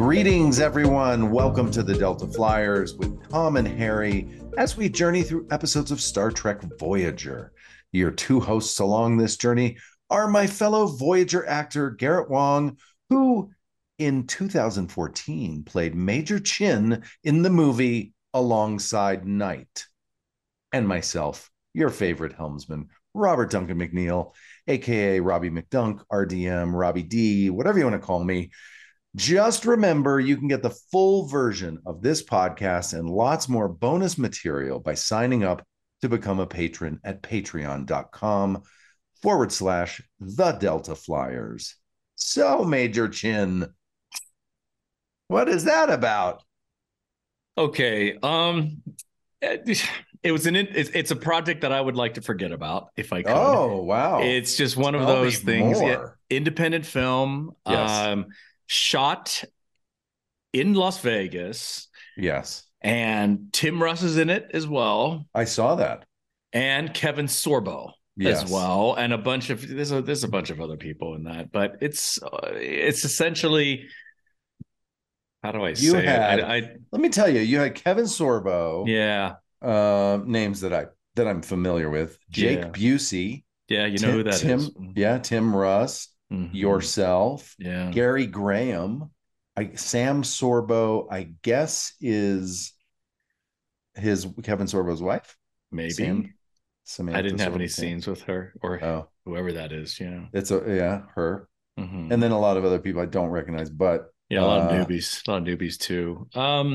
Greetings, everyone. Welcome to the Delta Flyers with Tom and Harry as we journey through episodes of Star Trek Voyager. Your two hosts along this journey are my fellow Voyager actor, Garrett Wang, who in 2014 played Major Chin in the movie Alongside Night, and myself, your favorite helmsman, Robert Duncan McNeil, aka Robbie McDunk, RDM, Robbie D, whatever you want to call me. Just remember, you can get the full version of this podcast and lots more bonus material by signing up to become a patron at patreon.com/the Delta Flyers. So, Major Chin, what is that about? Okay. It's a project that I would like to forget about if I could. Oh, wow. It's just one of those things. Yeah, independent film. Yes. Shot in Las Vegas. Yes. And Tim Russ is in it as well. I saw that. And Kevin Sorbo as well. And there's a bunch of other people in that. But it's essentially, how do I say it? Let me tell you, you had Kevin Sorbo. Yeah. Names that I'm familiar with. Jake Busey. Yeah, you know who that is. Yeah, Tim Russ. Mm-hmm. Yourself, Gary Graham, Sam Sorbo, I guess is Kevin Sorbo's wife. Maybe. Samantha I didn't have any Sorbo. Scenes with her or whoever that is. Yeah, it's her, mm-hmm. And then a lot of other people I don't recognize, but a lot of newbies too.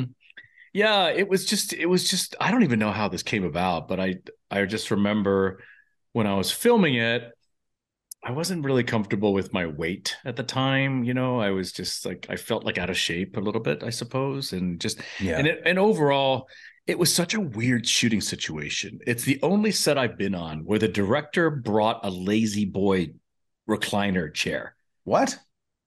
It was just I don't even know how this came about, but I just remember when I was filming it, I wasn't really comfortable with my weight at the time. You know, I was just like, I felt like out of shape a little bit, I suppose. And just, and overall, it was such a weird shooting situation. It's the only set I've been on where the director brought a lazy boy recliner chair. What?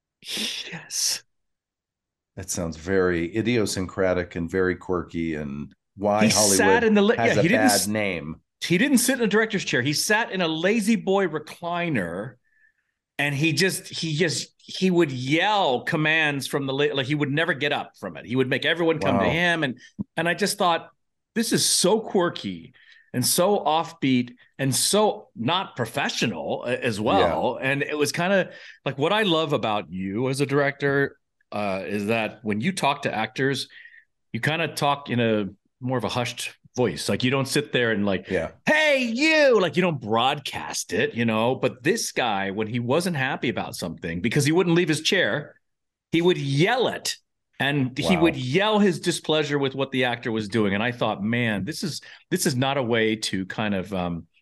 Yes. That sounds very idiosyncratic and very quirky. And why Hollywood has a bad name. He didn't sit in a director's chair. He sat in a lazy boy recliner, and he would yell commands from like he would never get up from it. He would make everyone come to him, and I just thought, this is so quirky and so offbeat and so not professional as well. Yeah. And it was kind of like, what I love about you as a director is that when you talk to actors, you kind of talk in a more of a hushed voice. Like, you don't sit there and like, hey, you, like, you don't broadcast it, you know. But this guy, when he wasn't happy about something, because he wouldn't leave his chair, he would yell it, and he would yell his displeasure with what the actor was doing. And I thought, man, this is not a way to kind of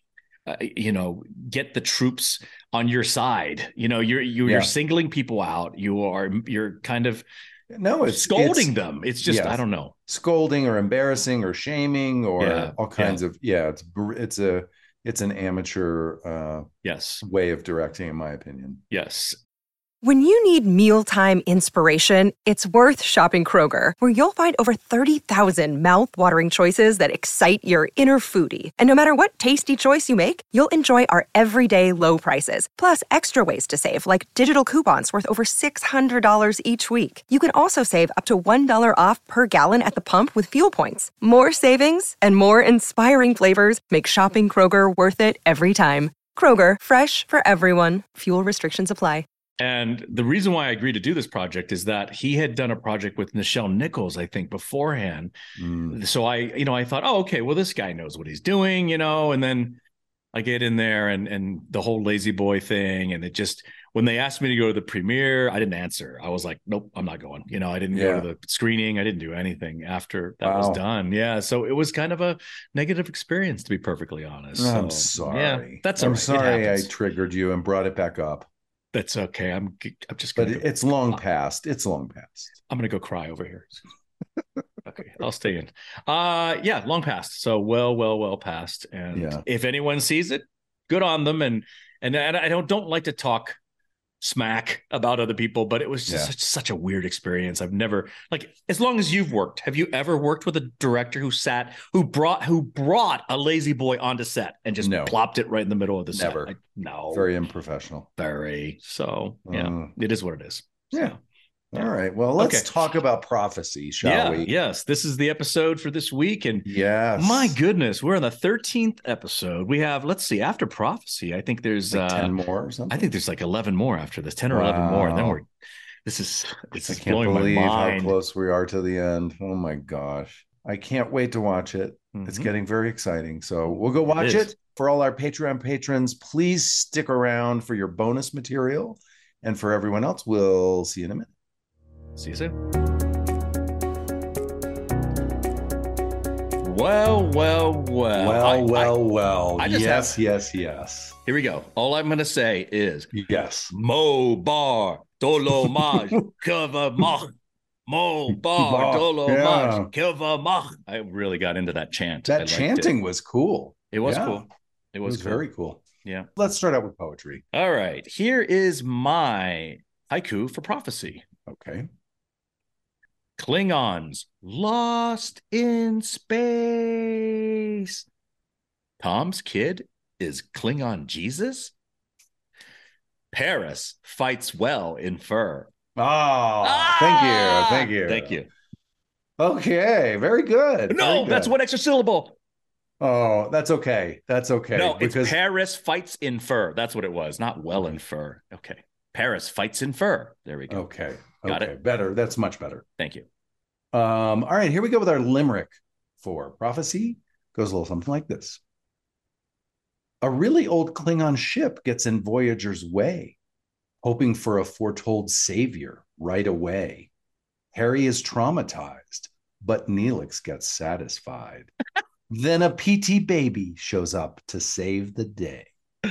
get the troops on your side. You know, you're singling people out. You're kind of scolding them. It's just, I don't know, scolding or embarrassing or shaming or all kinds of it's an amateur way of directing, in my opinion. Yes. When you need mealtime inspiration, it's worth shopping Kroger, where you'll find over 30,000 mouth-watering choices that excite your inner foodie. And no matter what tasty choice you make, you'll enjoy our everyday low prices, plus extra ways to save, like digital coupons worth over $600 each week. You can also save up to $1 off per gallon at the pump with fuel points. More savings and more inspiring flavors make shopping Kroger worth it every time. Kroger, fresh for everyone. Fuel restrictions apply. And the reason why I agreed to do this project is that he had done a project with Nichelle Nichols, I think, beforehand. So I thought, oh, okay, well, this guy knows what he's doing, you know. And then I get in there and the whole lazy boy thing. And it just, when they asked me to go to the premiere, I didn't answer. I was like, nope, I'm not going. You know, I didn't go to the screening. I didn't do anything after that was done. Yeah. So it was kind of a negative experience, to be perfectly honest. I'm sorry. Yeah, I'm sorry I triggered you and brought it back up. That's okay. I'm just going to. But it's long past. It's long past. I'm going to go cry over here. Okay, I'll stay in. Long past. So well past. And if anyone sees it, good on them. And I don't like to talk smack about other people, but it was just such a weird experience. I've never, like, as long as you've worked, have you ever worked with a director who brought a lazy boy onto set and just plopped it right in the middle of the set? Never. No. Very unprofessional. Very. So it is what it is. Yeah. All right. Well, let's Okay. talk about prophecy, shall we? Yes. This is the episode for this week. And Yes. my goodness, we're on the 13th episode. We have, let's see, after prophecy, I think there's like 10 more or something. I think there's like 11 more after this, 10 or 11 more. And then this is I can't blowing believe my how mind. close we are to the end. Oh my gosh. I can't wait to watch it. It's getting very exciting. So we'll go watch it. For all our Patreon patrons, please stick around for your bonus material. And for everyone else, we'll see you in a minute. See you soon. Well. Yes. Here we go. All I'm going to say is yes. Mo bar dolomaj kavamach. Mo bar dolomaj kavamach. I really got into that chant. That chanting was cool. It was cool. It was cool. Very cool. Yeah. Let's start out with poetry. All right. Here is my haiku for prophecy. Okay. Klingons lost in space. Tom's kid is Klingon Jesus. Paris fights well in fur. Thank you. Okay, very good. No, that's one extra syllable. Oh, that's okay. No, because it's Paris fights in fur. That's what it was, not well in fur. Okay. Paris fights in fur. There we go. Okay. Got it. Better. That's much better. Thank you. All right, here we go with our limerick for prophecy. Goes a little something like this. A really old Klingon ship gets in Voyager's way, hoping for a foretold savior right away. Harry is traumatized, but Neelix gets satisfied. Then a PT baby shows up to save the day.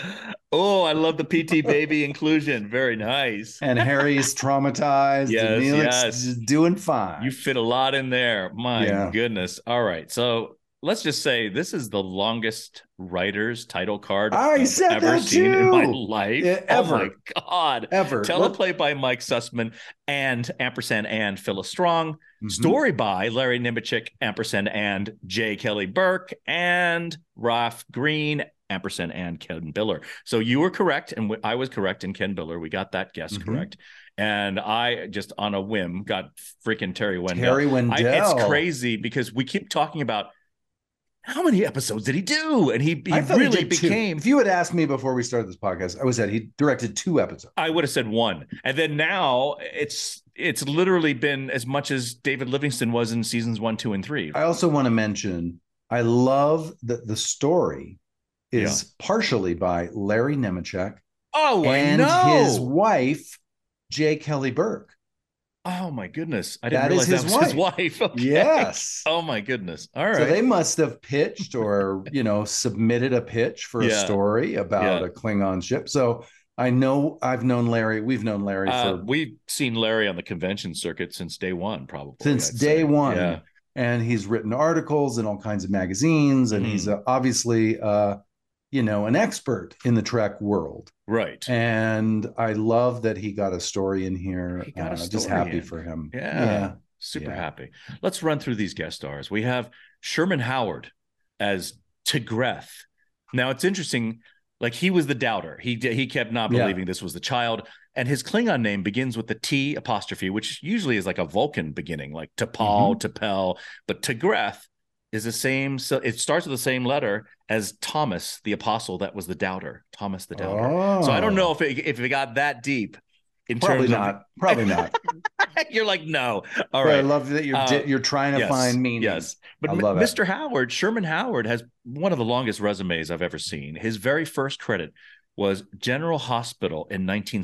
Oh, I love the PT baby inclusion. Very nice. And Harry's traumatized. Yes, and Neelix is doing fine. You fit a lot in there. My goodness. All right. So let's just say this is the longest writer's title card I've ever seen in my life. Ever. Oh my God. Ever. Teleplay by Mike Sussman and ampersand and Phyllis Strong. Story by Larry Nemechek, ampersand and J. Kelly Burke and Ralph Green, ampersand and Ken Biller. So you were correct, and I was correct in Ken Biller. We got that guess correct. And I just on a whim got freaking Terry Wendell. It's crazy because we keep talking about how many episodes did he do? And he really became. If you had asked me before we started this podcast, I would have said he directed 2 episodes. I would have said 1. And then now it's literally been as much as David Livingston was in seasons 1, 2, and 3. I also want to mention, I love that the story is partially by Larry Nemechek. And his wife, J. Kelly Burke. Oh my goodness. I didn't realize that was his wife. Okay. Yes. Oh my goodness. All right. So they must have pitched or, submitted a pitch for a story about a Klingon ship. So I know we've known Larry we've seen Larry on the convention circuit since day one, probably. Since day one. Yeah. And he's written articles in all kinds of magazines, and he's obviously an expert in the Trek world. Right. And I love that he got a story in here. Just happy for him. Yeah. Super happy. Let's run through these guest stars. We have Sherman Howard as Tigreth. Now it's interesting. Like, he was the doubter. He kept not believing this was the child. And his Klingon name begins with the T apostrophe, which usually is like a Vulcan beginning, like T'Pol, T'Pel. But Tigreth is the same. So it starts with the same letter as Thomas, the apostle that was the doubter. Thomas the doubter. Oh. So I don't know if it got that deep. Probably not. You're like, no. All right. I love that you're trying to find meaning. Yes. But Mr. Howard, Sherman Howard, has one of the longest resumes I've ever seen. His very first credit was General Hospital in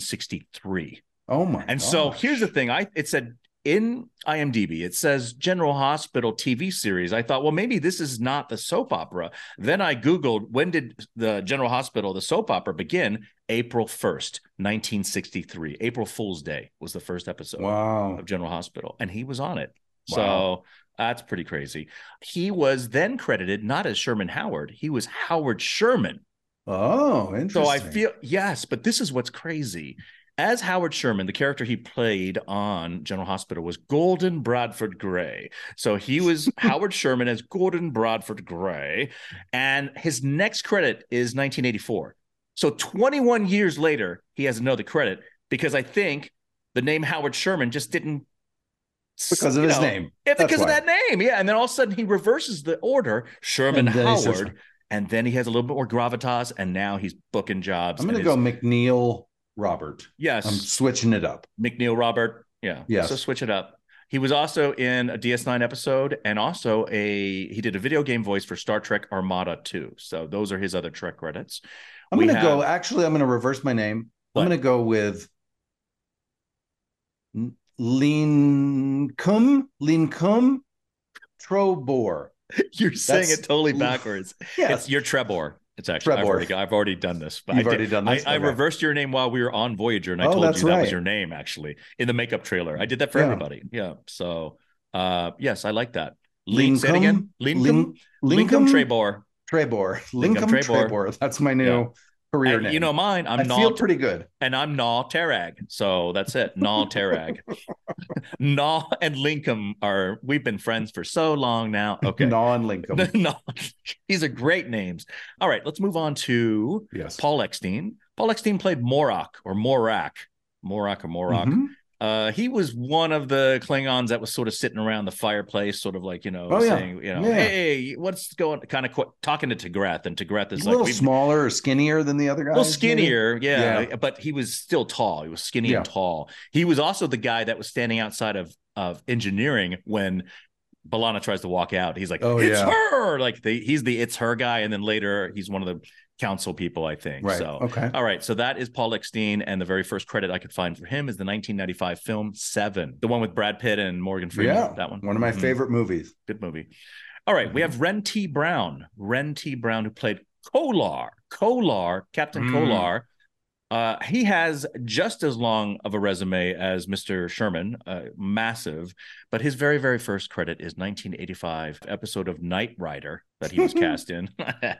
1963. Oh my! And so here's the thing. It said in IMDb, it says General Hospital TV series. I thought, well, maybe this is not the soap opera. Then I Googled, when did the General Hospital, the soap opera, begin? April 1st, 1963. April Fool's Day was the first episode of General Hospital. And he was on it. Wow. So that's pretty crazy. He was then credited not as Sherman Howard. He was Howard Sherman. Oh, interesting. So I feel, yes, but this is what's crazy. As Howard Sherman, the character he played on General Hospital was Gordon Bradford Gray. So he was Howard Sherman as Gordon Bradford Gray. And his next credit is 1984. So 21 years later, he has another credit because I think the name Howard Sherman just didn't. Because of his name. Yeah, because of that name. Yeah. And then all of a sudden he reverses the order, Sherman Howard. And then he has a little bit more gravitas. And now he's booking jobs. I'm going to go McNeil Robert. Yes. I'm switching it up. McNeil Robert. Yeah. Yes. So switch it up. He was also in a DS9 episode and also he did a video game voice for Star Trek Armada 2. So those are his other Trek credits. I'm going to reverse my name. What? I'm going to go with Lincoln Trobor. You're saying it totally backwards. Yes. You're Trebor. It's actually I've already done this. But You've already done this? I reversed your name while we were on Voyager, and I told you that was your name actually in the makeup trailer. I did that for everybody. Yeah. So yes, I like that. Say it again. Lincoln Trebor. Lincoln Trebor. That's my new career name. You know mine. I feel pretty good. And I'm Naw Terag. So that's it. Naw Terag. Naw and Lincoln we've been friends for so long now. Okay. Naw and Lincoln. These are great names. All right, let's move on to Paul Eckstein. Paul Eckstein played Morak. Mm-hmm. He was one of the Klingons that was sort of sitting around the fireplace, sort of like, saying, hey, what's going, kind of talking to Tigrath. And Tigrath is a little smaller or skinnier than the other guys. A little skinnier, yeah. But he was still tall. He was skinny and tall. He was also the guy that was standing outside of engineering when B'Elanna tries to walk out. He's like, it's her. Like he's the it's her guy. And then later he's one of the council people, I think. Right. So, okay. All right. So that is Paul Eckstein. And the very first credit I could find for him is the 1995 film Seven, the one with Brad Pitt and Morgan Freeman. Yeah. That one. One of my favorite movies. Good movie. All right. We have Ren T. Brown, who played Kolar, Captain Kolar. He has just as long of a resume as Mr. Sherman, massive, but his very, very first credit is 1985 episode of Knight Rider that he was cast in.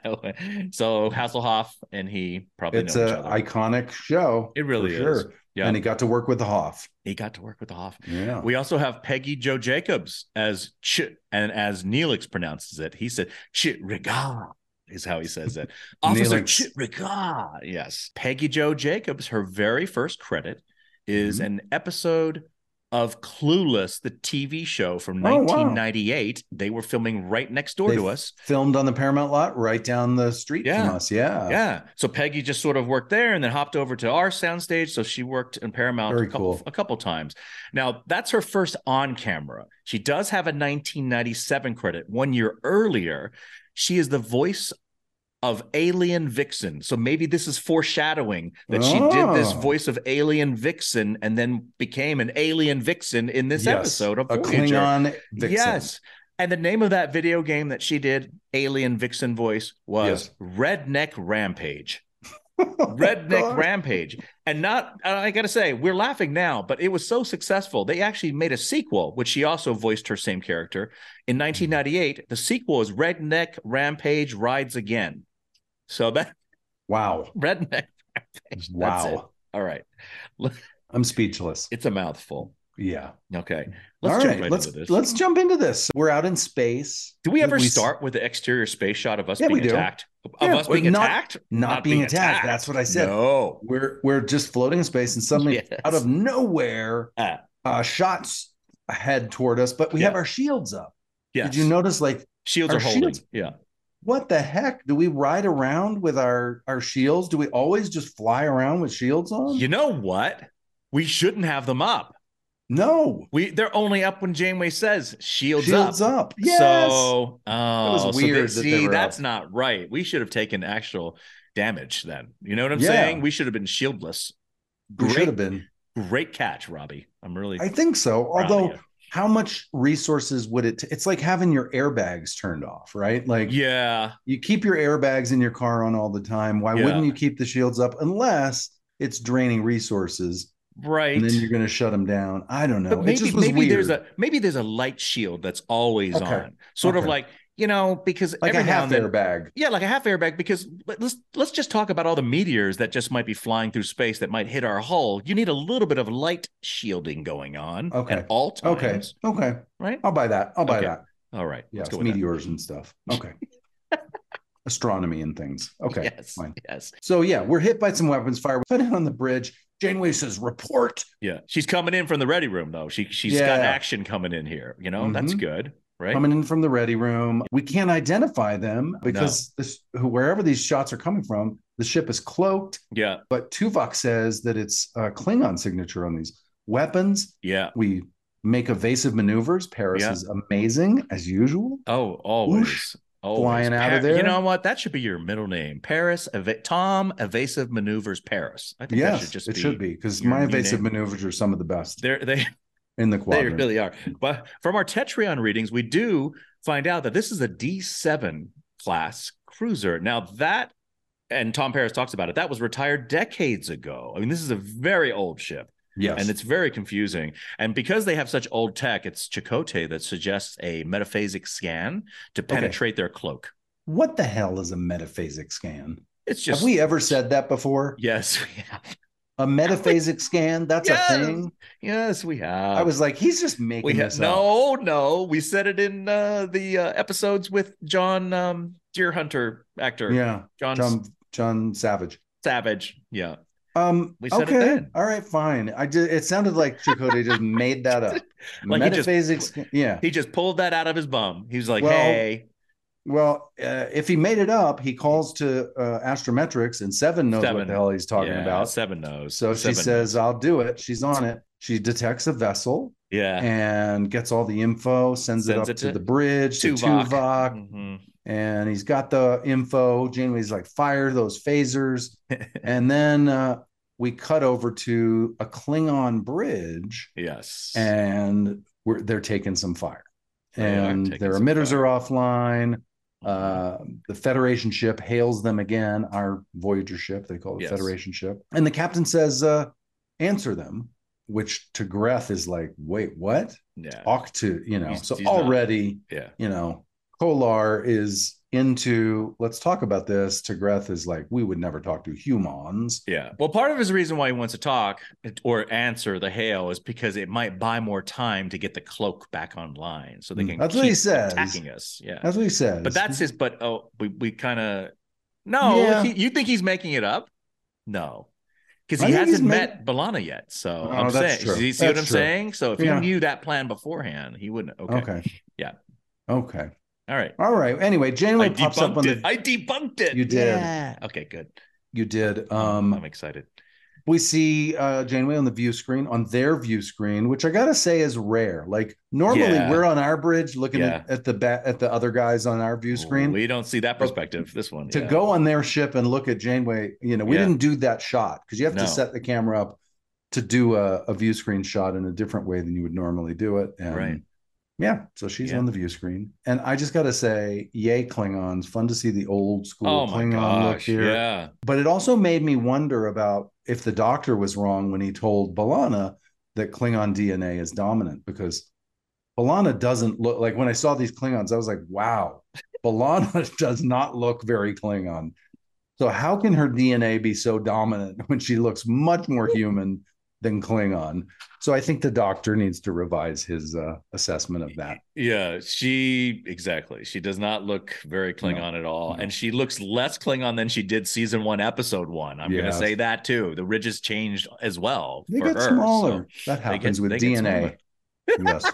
So Hasselhoff and he probably know each other. It's an iconic show. It really is. Sure. Yeah. And he got to work with the Hoff. Yeah. We also have Peggy Jo Jacobs as and as Neelix pronounces it. He said Chitregard. Is how he says it. Officer Chitregard. Yes. Peggy Jo Jacobs, her very first credit is an episode of Clueless, the TV show from 1998. Wow. They were filming right next door to us. Filmed on the Paramount lot right down the street from us. Yeah. Yeah. So Peggy just sort of worked there and then hopped over to our soundstage. So she worked in Paramount a couple times. Now, that's her first on camera. She does have a 1997 credit. 1 year earlier, she is the voice of Alien Vixen. So maybe this is foreshadowing that she did this voice of Alien Vixen and then became an Alien Vixen in this episode of Voyager. A Klingon Vixen. Yes. And the name of that video game that she did, Alien Vixen voice, was Redneck Rampage. Redneck Rampage. And I gotta say, we're laughing now, but it was so successful they actually made a sequel, which she also voiced her same character in 1998. The sequel is Redneck Rampage Rides Again. So that Redneck Rampage. That's it. All right. I'm speechless. It's a mouthful. Yeah. Okay. Let's jump into this. We're out in space. Do we ever start with the exterior space shot of us being attacked? Of us being attacked? Not being attacked. That's what I said. No. We're just floating in space and suddenly out of nowhere, shots head toward us, but we have our shields up. Yes. Did you notice shields are holding? Yeah. What the heck? Do we ride around with our shields? Do we always just fly around with shields on? You know what? We shouldn't have them up. No, they're only up when Janeway says shields up. Yes. So that was weird. That's not right. We should have taken actual damage then. You know what I'm saying? We should have been shieldless. We should have been. Great catch, Robbie. I think so. Although, how much resources would it? It's like having your airbags turned off, right? Like, you keep your airbags in your car on all the time. Why wouldn't you keep the shields up unless it's draining resources? Right. And then you're going to shut them down. I don't know. But maybe, it just was weird. Maybe there's a light shield that's always on. Sort of like, because like a half airbag. Yeah, like a half airbag, because let's just talk about all the meteors that just might be flying through space that might hit our hull. You need a little bit of light shielding going on at all times. Okay. Right? I'll buy that. All right. Yeah, let's go with meteors and stuff. Okay. Astronomy and things. Okay. Yes. Fine. Yes. So we're hit by some weapons fire. We put it on the bridge. Janeway says, report. Yeah. She's coming in from the ready room, though. She's got action coming in here. That's good, right? Coming in from the ready room. We can't identify them because wherever these shots are coming from, the ship is cloaked. Yeah. But Tuvok says that it's a Klingon signature on these weapons. Yeah. We make evasive maneuvers. Paris is amazing, as usual. Oh, always. Flying out of there. You know what? That should be your middle name. Paris. Tom Evasive Maneuvers Paris. I think that should just it should be, because my evasive maneuvers are some of the best. They in the quadrant. They really are. But from our Tetrion readings, we do find out that this is a D7 class cruiser. Now that, and Tom Paris talks about it, that was retired decades ago. I mean, this is a very old ship. Yes. And it's very confusing. And because they have such old tech, it's Chakotay that suggests a metaphasic scan to penetrate their cloak. What the hell is a metaphasic scan? It's just. Have we ever said that before? Yes, we have. A metaphasic scan? That's a thing? Yes, we have. I was like, he's just making this up. No. We said it in the episodes with John Deer Hunter actor. Yeah. John Savage. Yeah. We said it then. All right, fine. It sounded like Chakotay just made that up. Like metaphysics. He just pulled that out of his bum. He was like, hey. Well, if he made it up, he calls to Astrometrics, and Seven knows what the hell he's talking about. Seven knows. So she says, I'll do it. She's on it. She detects a vessel. Yeah. And gets all the info, sends it up to the bridge, to Tuvok. Mm-hmm. And he's got the info. Janeway's like, fire those phasers. And then we cut over to a Klingon bridge. Yes. And they're taking some fire. And their emitters are offline. The Federation ship hails them again, our Voyager ship. They call it Federation ship. And the captain says, answer them, which to Greth is like, wait, what? Yeah. Talk to, he's already, Kolar is into, let's talk about this. To Greth is like, we would never talk to humans. Yeah. Well, part of his reason why he wants to talk or answer the hail is because it might buy more time to get the cloak back online so they can keep what he says. Attacking us. Yeah. That's what he says. But that's his, we kind of, no, you think he's making it up? No. Because he hasn't met B'Elanna yet. So I'm saying, you see what I'm saying? So if he knew that plan beforehand, he wouldn't. Okay. Yeah. Okay. All right. Anyway, Janeway pops up on I debunked it. You did. Yeah. Okay, good. You did. I'm excited. We see Janeway on the view screen, on their view screen, which I gotta say is rare. Like normally we're on our bridge looking at the other guys on our view screen. We don't see that perspective. This one. To go on their ship and look at Janeway, we didn't do that shot because you have to set the camera up to do a view screen shot in a different way than you would normally do it. And right. Yeah, so she's on the view screen. And I just got to say, yay, Klingons. Fun to see the old school Klingon look here. Yeah. But it also made me wonder about if the doctor was wrong when he told B'Elanna that Klingon DNA is dominant, because B'Elanna doesn't look like, when I saw these Klingons, I was like, wow, B'Elanna does not look very Klingon. So how can her DNA be so dominant when she looks much more human than Klingon? So I think the doctor needs to revise his assessment of that. Yeah, she does not look very Klingon at all. No. And she looks less Klingon than she did season 1, episode 1. I'm going to say that too. The ridges changed as well. They get smaller. So that happens with DNA. Yes.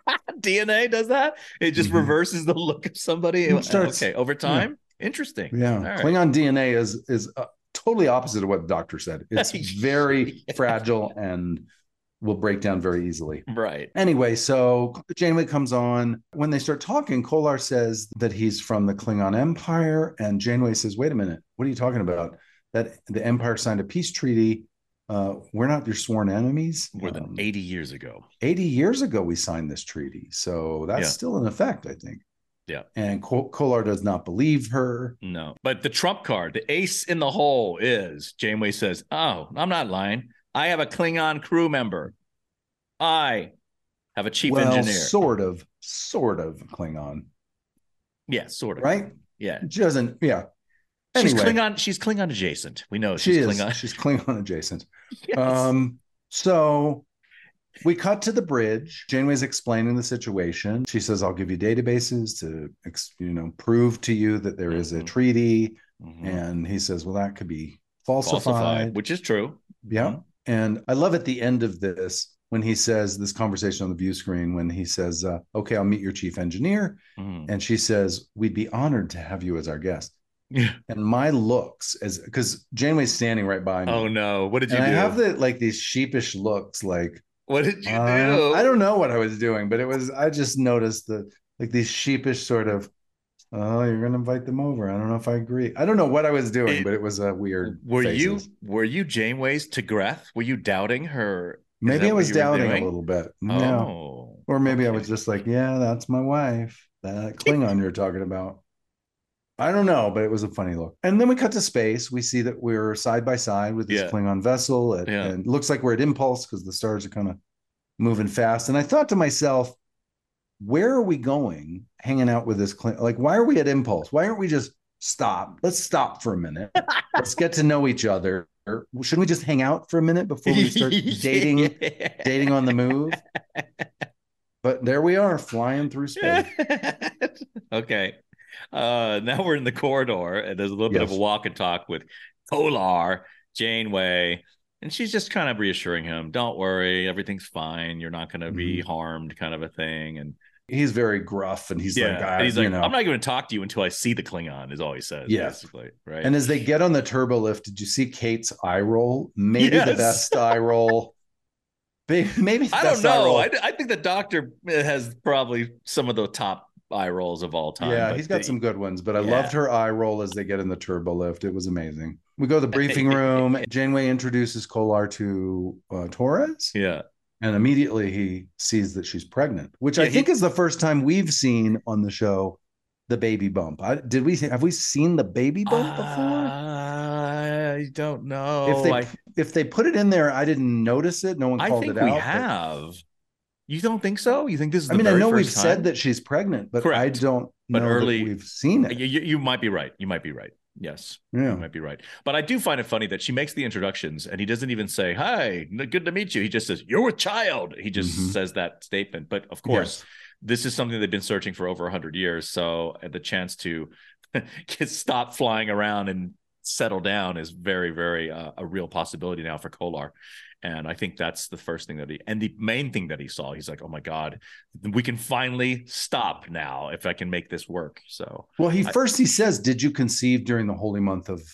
DNA does that? It just reverses the look of somebody. Over time. Yeah. Interesting. Yeah. Right. Klingon DNA is totally opposite of what the doctor said. It's very fragile and will break down very easily. Right. Anyway, so Janeway comes on. When they start talking, Kolar says that he's from the Klingon Empire, and Janeway says, wait a minute, what are you talking about? That the Empire signed a peace treaty. We're not your sworn enemies. More than 80 years ago. 80 years ago, we signed this treaty. So that's still in effect, I think. Yeah. And Kolar does not believe her. No. But the trump card, the ace in the hole is, Janeway says, oh, I'm not lying. I have a Klingon crew member. I have a chief engineer. Sort of Klingon. Yeah, sort of. Right? Yeah. She doesn't, Anyway. She's Klingon adjacent. We know she's Klingon. She's Klingon adjacent. Yes. So we cut to the bridge. Janeway's explaining the situation. She says, I'll give you databases to, prove to you that there is a treaty. Mm-hmm. And he says, well, that could be falsified. Which is true. Yeah. And I love at the end of this when he says this conversation on the view screen, when he says, okay, I'll meet your chief engineer. And she says, we'd be honored to have you as our guest. Yeah. And my looks, as because Janeway's standing right by me. Oh no, what did you and do? I have these sheepish looks, like, what did you do? I don't know what I was doing, but I just noticed these sheepish sort of, oh, you're gonna invite them over. I don't know if I agree. I don't know what I was doing, but it was a weird. Were you Janeway's Tigreth? Were you doubting her? Maybe I was doubting a little bit. Oh. Or maybe I was just like, yeah, that's my wife. That Klingon you're talking about. I don't know, but it was a funny look. And then we cut to space. We see that we're side by side with this Klingon vessel. And it looks like we're at impulse because the stars are kind of moving fast. And I thought to myself, where are we going hanging out with this Klingon? Like, why are we at impulse? Why aren't we just stop? Let's stop for a minute. Let's get to know each other. Shouldn't we just hang out for a minute before we start dating on the move? But there we are, flying through space. Okay. Now we're in the corridor, and there's a little bit of a walk and talk with Kolar, Janeway, and she's just kind of reassuring him, don't worry, everything's fine, you're not going to be harmed, kind of a thing. And he's very gruff, and he's like, I'm not going to talk to you until I see the Klingon, is all he says. Basically, right? And as they get on the turbo lift, did you see Kate's eye roll? Maybe the best eye roll. Maybe I don't know. I think the Doctor has probably some of the top eye rolls of all time. Yeah, he's got some good ones, but I loved her eye roll as they get in the turbo lift. It was amazing. We go to the briefing room. Janeway introduces Kolar to Torres. Yeah. And immediately he sees that she's pregnant, which I think is the first time we've seen on the show the baby bump. Have we seen the baby bump before? I don't know. If they put it in there, I didn't notice it. No one called it out. I think we have. You don't think so? You think this is the I know we've said that she's pregnant, but correct. I don't know that we've seen it. You might be right. Yes. Yeah. You might be right. But I do find it funny that she makes the introductions and he doesn't even say, hi, good to meet you. He just says, you're a child. He just says that statement. But of course, this is something they've been searching for over 100 years. So the chance to stop flying around and settle down is very, very a real possibility now for Kolar. And I think that's the first thing the main thing that he saw, he's like, oh my God, we can finally stop now if I can make this work. So, well, he says, did you conceive during the holy month of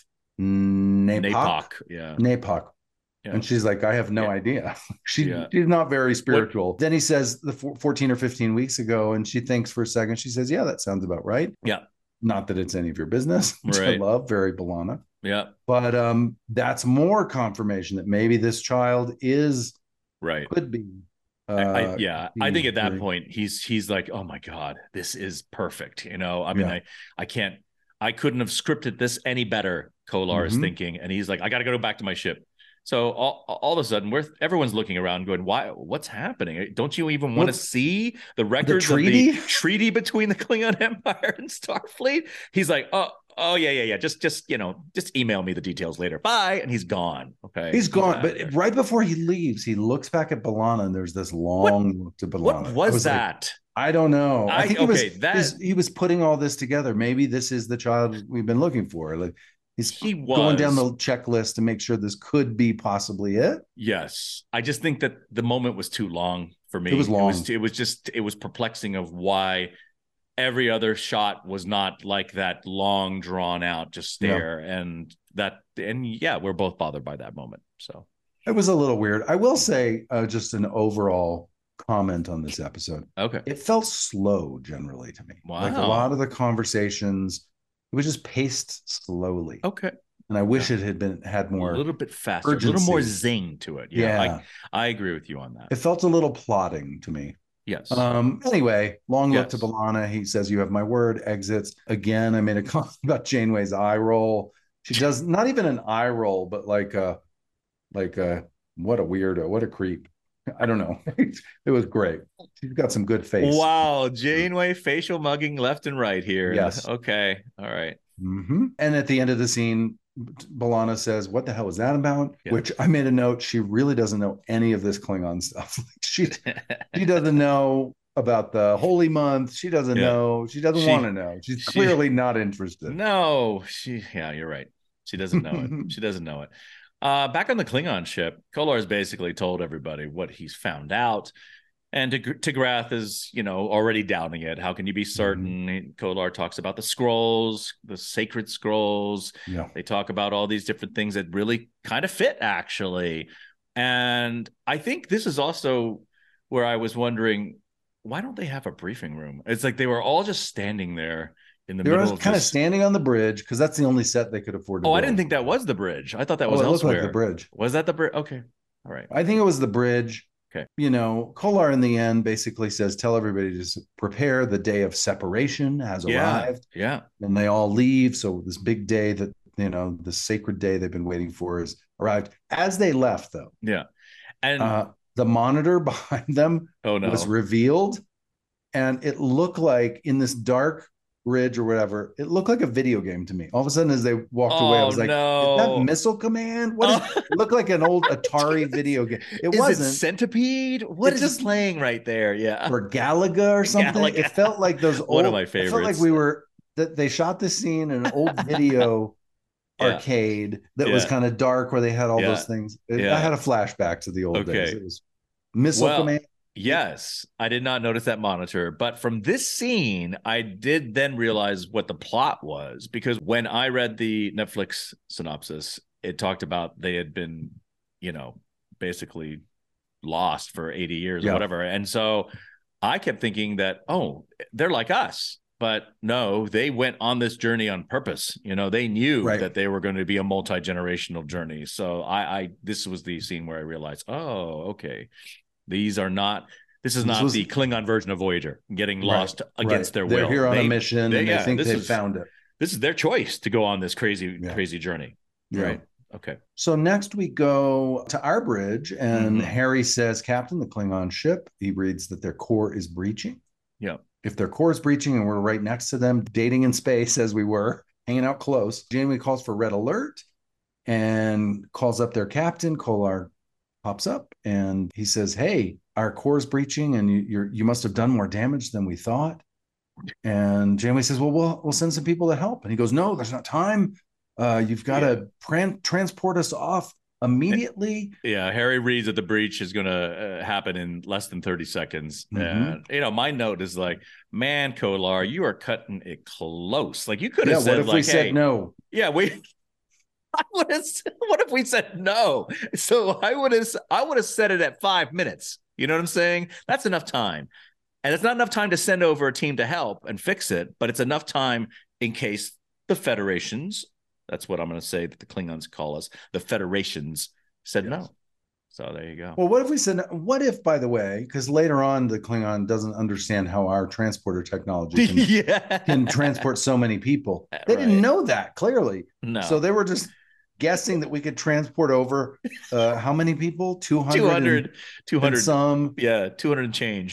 Napok? Yeah. Napok. Yeah. And she's like, I have no idea. She's not very spiritual. Then he says 14 or 15 weeks ago, and she thinks for a second. She says, yeah, that sounds about right. Yeah. Not that it's any of your business, which I love, very B'Elanna. Yeah. But that's more confirmation that maybe this child is could be. I think at that point he's like, oh my God, this is perfect. I mean, I couldn't have scripted this any better. Kolar is thinking, and he's like, I got to go back to my ship. So all of a sudden, everyone's looking around going, why? What's happening? Don't you even want to see the records of the treaty between the Klingon Empire and Starfleet? He's like, oh yeah. Just email me the details later. Bye. And he's gone. Okay. He's gone. But right before he leaves, he looks back at B'Elanna, and there's this long look to B'Elanna. What was that? Like, I don't know. I think he was putting all this together. Maybe this is the child we've been looking for. Like, he was going down the checklist to make sure this could be possibly it. Yes. I just think that the moment was too long for me. It was long. It was perplexing of why every other shot was not like that long drawn out, just stare. Yeah. We're both bothered by that moment. So it was a little weird. I will say just an overall comment on this episode. Okay. It felt slow generally to me. Wow. Like a lot of the conversations, it was just paced slowly. Okay. And I wish it had more, a little bit faster, urgency. A little more zing to it. Yeah. I agree with you on that. It felt a little plodding to me. Yes. Anyway, long look to B'Elanna. He says, you have my word, exits. Again, I made a comment about Janeway's eye roll. She does not even an eye roll, but like a what a weirdo, what a creep. I don't know. It was great. She's got some good face. Wow. Janeway facial mugging left and right here. Yes. Okay. All right. Mm-hmm. And at the end of the scene, B'Elanna says, what the hell is that about? Yeah. Which I made a note. She really doesn't know any of this Klingon stuff. She doesn't know about the holy month. She doesn't know. She doesn't want to know. She's clearly not interested. No, you're right. She doesn't know it. She doesn't know it. Back on the Klingon ship, Kolar has basically told everybody what he's found out. And Tigrath is, already doubting it. How can you be certain? Mm-hmm. Kolar talks about the scrolls, the sacred scrolls. Yeah. They talk about all these different things that really kind of fit, actually. And I think this is also where I was wondering, why don't they have a briefing room? It's like they were all just standing there in the middle of kind of standing on the bridge because that's the only set they could afford to build. I didn't think that was the bridge. I thought that was elsewhere. Looked like the bridge. Was that the bridge? Okay. All right. I think it was the bridge. Okay. Kolar in the end basically says, tell everybody to prepare. The day of separation has arrived. Yeah. And they all leave. So this big day that, the sacred day they've been waiting for has arrived. As they left, though. Yeah. And the monitor behind them was revealed. And it looked like in this dark bridge or whatever, it looked like a video game to me. All of a sudden, as they walked away, I was like, no. Is that Missile Command? It looked like an old Atari video game. It wasn't. It Centipede? What is just playing right there? Yeah. Or Galaga or something. Galaga. It felt like those old. One of my favorites. It felt like they shot this scene in an old video arcade that was kind of dark where they had all those things. I had a flashback to the old days. It was Missile Command. Yes, I did not notice that monitor, but from this scene, I did then realize what the plot was, because when I read the Netflix synopsis, it talked about they had been, basically lost for 80 years or whatever. And so I kept thinking that, they're like us. But no, they went on this journey on purpose. They knew that they were going to be a multi-generational journey. So this was the scene where I realized, okay. This is not the Klingon version of Voyager getting lost against their will. They're here on a mission and they think they found it. This is their choice to go on this crazy journey. Yeah. Right. Okay. So next we go to our bridge and Harry says, Captain, the Klingon ship, he reads that their core is breaching. Yeah. If their core is breaching and we're right next to them, dating in space as we were, hanging out close, Janeway calls for red alert and calls up their captain. Kolar pops up and he says, hey, our core is breaching and you must have done more damage than we thought. And Janeway says, well, we'll send some people to help. And he goes, no, there's not time. You've got to transport us off immediately. Yeah, Harry reads that the breach is going to happen in less than 30 seconds. And, my note is like, man, Kolar, you are cutting it close. Like you could have said, what if we said no? Yeah, what if we said no? So I would have set it at 5 minutes. You know what I'm saying? That's enough time. And it's not enough time to send over a team to help and fix it, but it's enough time in case the Federations, that's what I'm going to say that the Klingons call us, the Federations said no. So there you go. Well, what if, by the way, because later on the Klingon doesn't understand how our transporter technology can transport so many people. They didn't know that, clearly. No. So they were just guessing that we could transport over how many people? 200 and some. Yeah, 200 and change.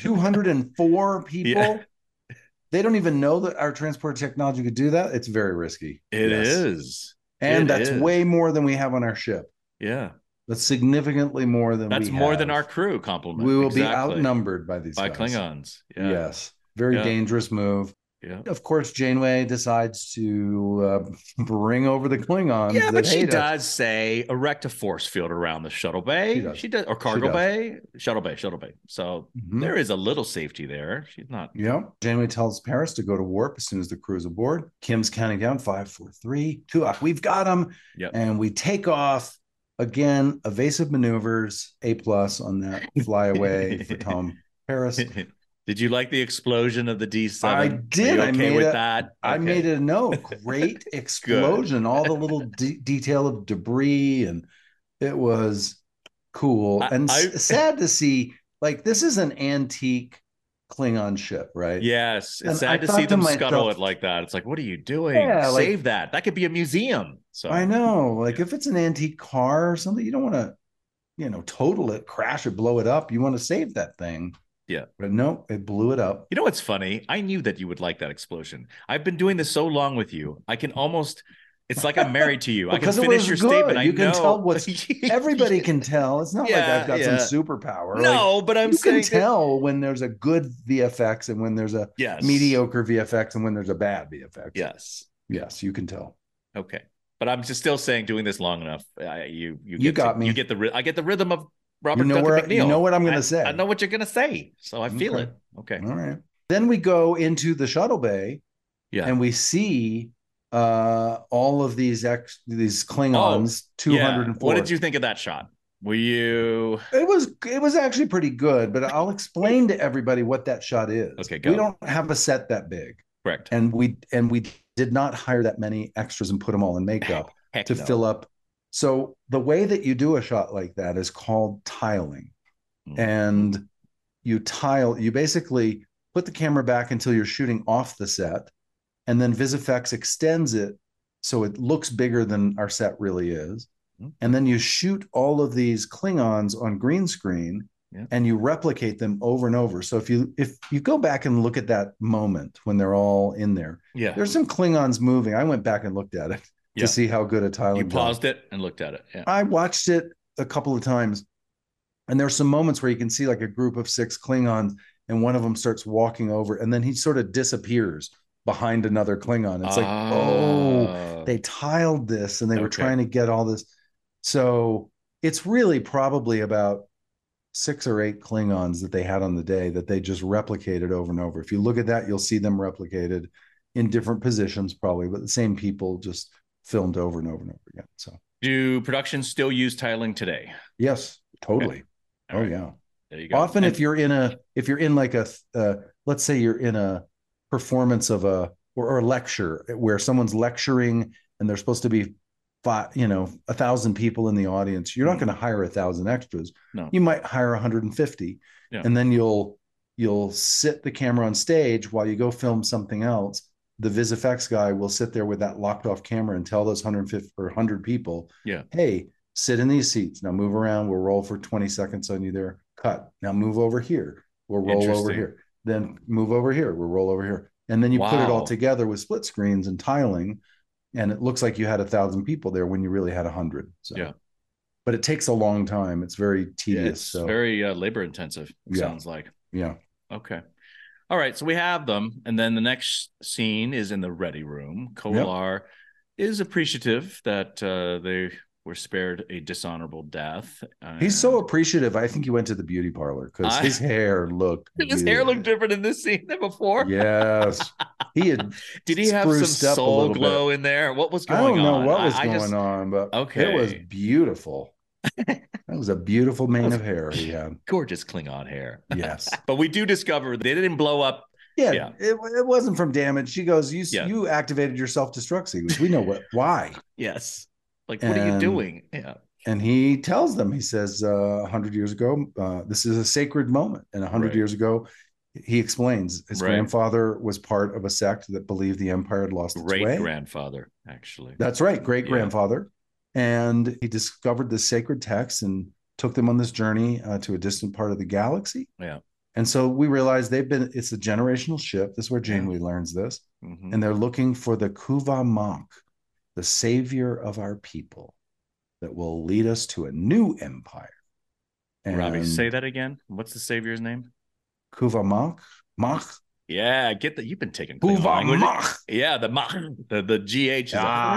204 people. Yeah. They don't even know that our transport technology could do that. It's very risky. It is. And that's way more than we have on our ship. Yeah. That's significantly more than that's more than our crew complement. We will be outnumbered by these guys. Klingons. Yeah. Yes. Very dangerous move. Yeah. Of course, Janeway decides to bring over the Klingons. Yeah, but she does say erect a force field around the shuttle bay. She does, or cargo bay, shuttle bay. So there is a little safety there. She's not. Yeah. Janeway tells Paris to go to warp as soon as the crew is aboard. Kim's counting down 5, 4, 3, 2. We've got them. Yep. And we take off. Again, evasive maneuvers, A+ on that flyaway for Tom Paris. Did you like the explosion of the D7? I did. I made with that. Okay. I made a note. Great explosion. All the little detail of debris, and it was cool and sad to see. Like, this is an antique Klingon ship, right? Yes, it's sad to see them scuttle it like that. It's like, what are you doing? Yeah, save that. That could be a museum. So I know. Like, if it's an antique car or something, you don't want to, total it, crash it, blow it up. You want to save that thing. Yeah. But no, it blew it up. You know what's funny? I knew that you would like that explosion. I've been doing this so long with you. I can almost, it's like I'm married to you. I can finish your statement. You can tell everybody can tell. It's not like I've got some superpower. No, but I'm saying you can tell when there's a good VFX and when there's a mediocre VFX and when there's a bad VFX. Yes. Yes, you can tell. Okay. But I'm just still saying, doing this long enough, you got me. I get the rhythm of Robert You know Duncan McNeil. You know what I'm going to say. I know what you're going to say, so I feel it. Okay. All right. Then we go into the shuttle bay, and we see all of these Klingons. 204. What did you think of that shot? Were you? It was actually pretty good, but I'll explain to everybody what that shot is. Okay, go. We don't have a set that big, correct? And we did not hire that many extras and put them all in makeup to fill up. So the way that you do a shot like that is called tiling, and you basically put the camera back until you're shooting off the set, and then VisFX extends it so it looks bigger than our set really is. And then you shoot all of these Klingons on green screen, and you replicate them over and over. So if you go back and look at that moment when they're all in there, there's some Klingons moving. I went back and looked at it to see how good a tiling. You paused it and looked at it. Yeah. I watched it a couple of times, and there's some moments where you can see like a group of 6 Klingons, and one of them starts walking over, and then he sort of disappears behind another Klingon. It's like, they tiled this, and they were trying to get all this. So it's really probably about 6 or 8 Klingons that they had on the day that they just replicated over and over. If you look at that, you'll see them replicated in different positions probably, but the same people just filmed over and over and over again. So do productions still use tiling today? Yes, totally. Okay. Right. Yeah. There you go. Often if you're in like let's say you're in a performance of or a lecture where someone's lecturing and there's supposed to be 1,000 people in the audience, you're not going to hire 1,000 extras. No. You might hire 150, and then you'll sit the camera on stage while you go film something else. The VisFX guy will sit there with that locked off camera and tell those 150 or 100 people, hey, sit in these seats. Now move around. We'll roll for 20 seconds on you there. Cut. Now move over here. We'll roll over here. Then move over here. We'll roll over here. And then you put it all together with split screens and tiling, and it looks like you had 1,000 people there when you really had 100. So, but it takes a long time. It's very tedious. It's very labor intensive. Sounds like. Yeah. Okay. All right. So we have them, and then the next scene is in the ready room. Kolar is appreciative that they were spared a dishonorable death. He's so appreciative. I think he went to the beauty parlor because his hair looked hair looked different in this scene than before. Yes. He had Did he have some soul glow in there? What was going on? I don't know what was going on, but it was beautiful. That was a beautiful mane of hair he had. Gorgeous Klingon hair. Yes. But we do discover they didn't blow up. Yeah. It wasn't from damage. She goes, you activated your self-destruct sequence. We know why. Yes. Like, what are you doing? Yeah. And he tells them, he says, 100 years ago, this is a sacred moment. And 100 years ago, he explains his grandfather was part of a sect that believed the empire had lost its way. Great-grandfather, actually. That's right. Great-grandfather. And he discovered the sacred text and took them on this journey to a distant part of the galaxy. Yeah. And so we realized it's a generational ship. This is where Janeway learns this. Mm-hmm. And they're looking for the Kuva Mach, the savior of our people that will lead us to a new empire. And Robbie, say that again. What's the savior's name? Kuva Mach. Mach. Yeah, get that. You've been taking Kuva Mach. Yeah, the Mach. The GH is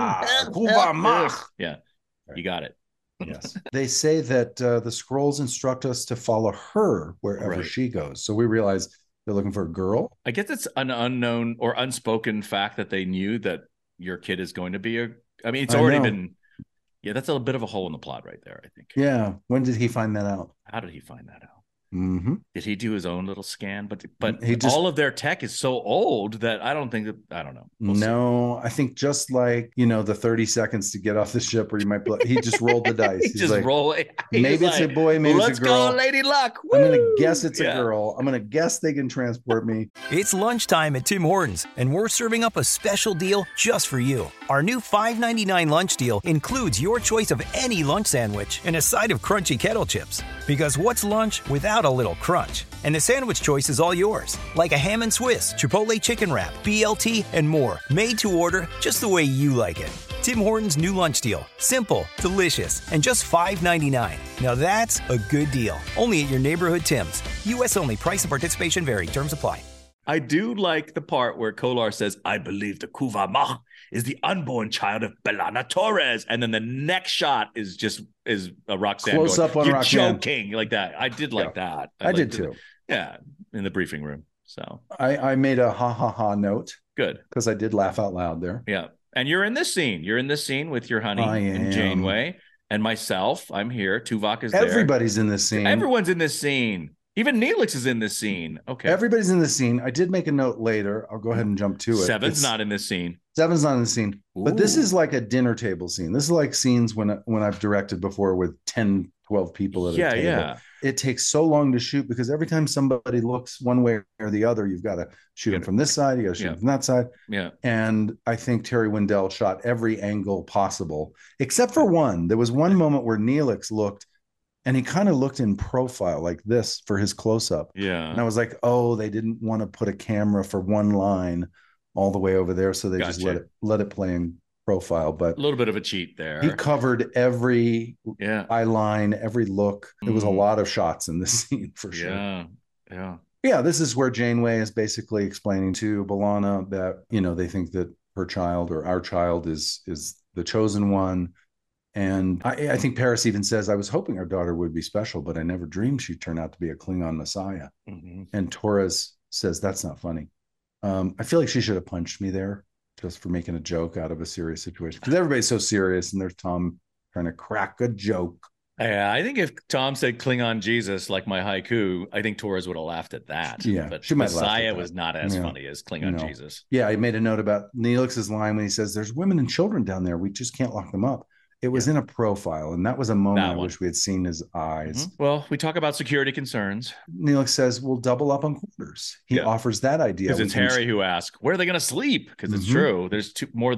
Kuva Mach. Yeah, you got it. Yes. They say that the scrolls instruct us to follow her wherever she goes. So we realize they're looking for a girl. I guess it's an unknown or unspoken fact that they knew that your kid is going to be it's already been. Yeah, that's a bit of a hole in the plot right there, I think. Yeah. When did he find that out? How did he find that out? Mm-hmm. Did he do his own little scan? But all of their tech is so old that I don't know. We'll see. I think just like, the 30 seconds to get off the ship where you might he just rolled the dice. He's just like, roll it. Maybe it's a boy, maybe it's a girl. Let's go, Lady Luck. Woo! I'm going to guess it's a girl. I'm going to guess they can transport me. It's lunchtime at Tim Hortons, and we're serving up a special deal just for you. Our new $5.99 lunch deal includes your choice of any lunch sandwich and a side of crunchy kettle chips. Because what's lunch without a little crunch? And the sandwich choice is all yours. Like a ham and Swiss, Chipotle chicken wrap, BLT, and more. Made to order just the way you like it. Tim Hortons' new lunch deal. Simple, delicious, and just $5.99. Now that's a good deal. Only at your neighborhood Tim's. U.S. only. Price and participation vary. Terms apply. I do like the part where Kolar says, I believe the Kuvama is the unborn child of Belana Torres. And then the next shot is Roxanne Close going, up on you're Roxanne. joking, like that. I did like that. I did too. Yeah, in the briefing room. So I made a ha note. Good. Because I did laugh out loud there. Yeah. And you're in this scene. You're in this scene with your honey and Janeway and myself. I'm here. Tuvok is there. Everybody's in this scene. Everyone's in this scene. Even Neelix is in this scene. Okay. Everybody's in this scene. I did make a note later. I'll go ahead and jump to it. Seven's not in this scene. Seven's not in the scene. Ooh. But this is like a dinner table scene. This is like scenes when I've directed before with 10, 12 people at a table. Yeah. It takes so long to shoot because every time somebody looks one way or the other, you've got to shoot them from this side. You got to shoot them from that side. Yeah. And I think Terry Wendell shot every angle possible, except for one. There was one moment where Neelix looked, and he kind of looked in profile like this for his close-up. Yeah. And I was like, oh, they didn't want to put a camera for one line all the way over there. So they just let it play in profile. But a little bit of a cheat there. He covered every eye line, every look. There was a lot of shots in this scene for sure. Yeah. This is where Janeway is basically explaining to B'Elanna that, they think that her child or our child is the chosen one. And I think Paris even says, I was hoping our daughter would be special, but I never dreamed she'd turn out to be a Klingon Messiah. Mm-hmm. And Torres says, that's not funny. I feel like she should have punched me there just for making a joke out of a serious situation. Because everybody's so serious, and there's Tom trying to crack a joke. Yeah, I think if Tom said Klingon Jesus, like my haiku, I think Torres would have laughed at that. Yeah, but she might Messiah was not as funny as Klingon Jesus. Yeah, I made a note about Neelix's line when he says, there's women and children down there. We just can't lock them up. It was in a profile, and that was a moment I wish we had seen his eyes. Mm-hmm. Well, we talk about security concerns. Neelix says, we'll double up on quarters. He offers that idea. Because it's Harry who asks, where are they going to sleep? Because it's true. There's more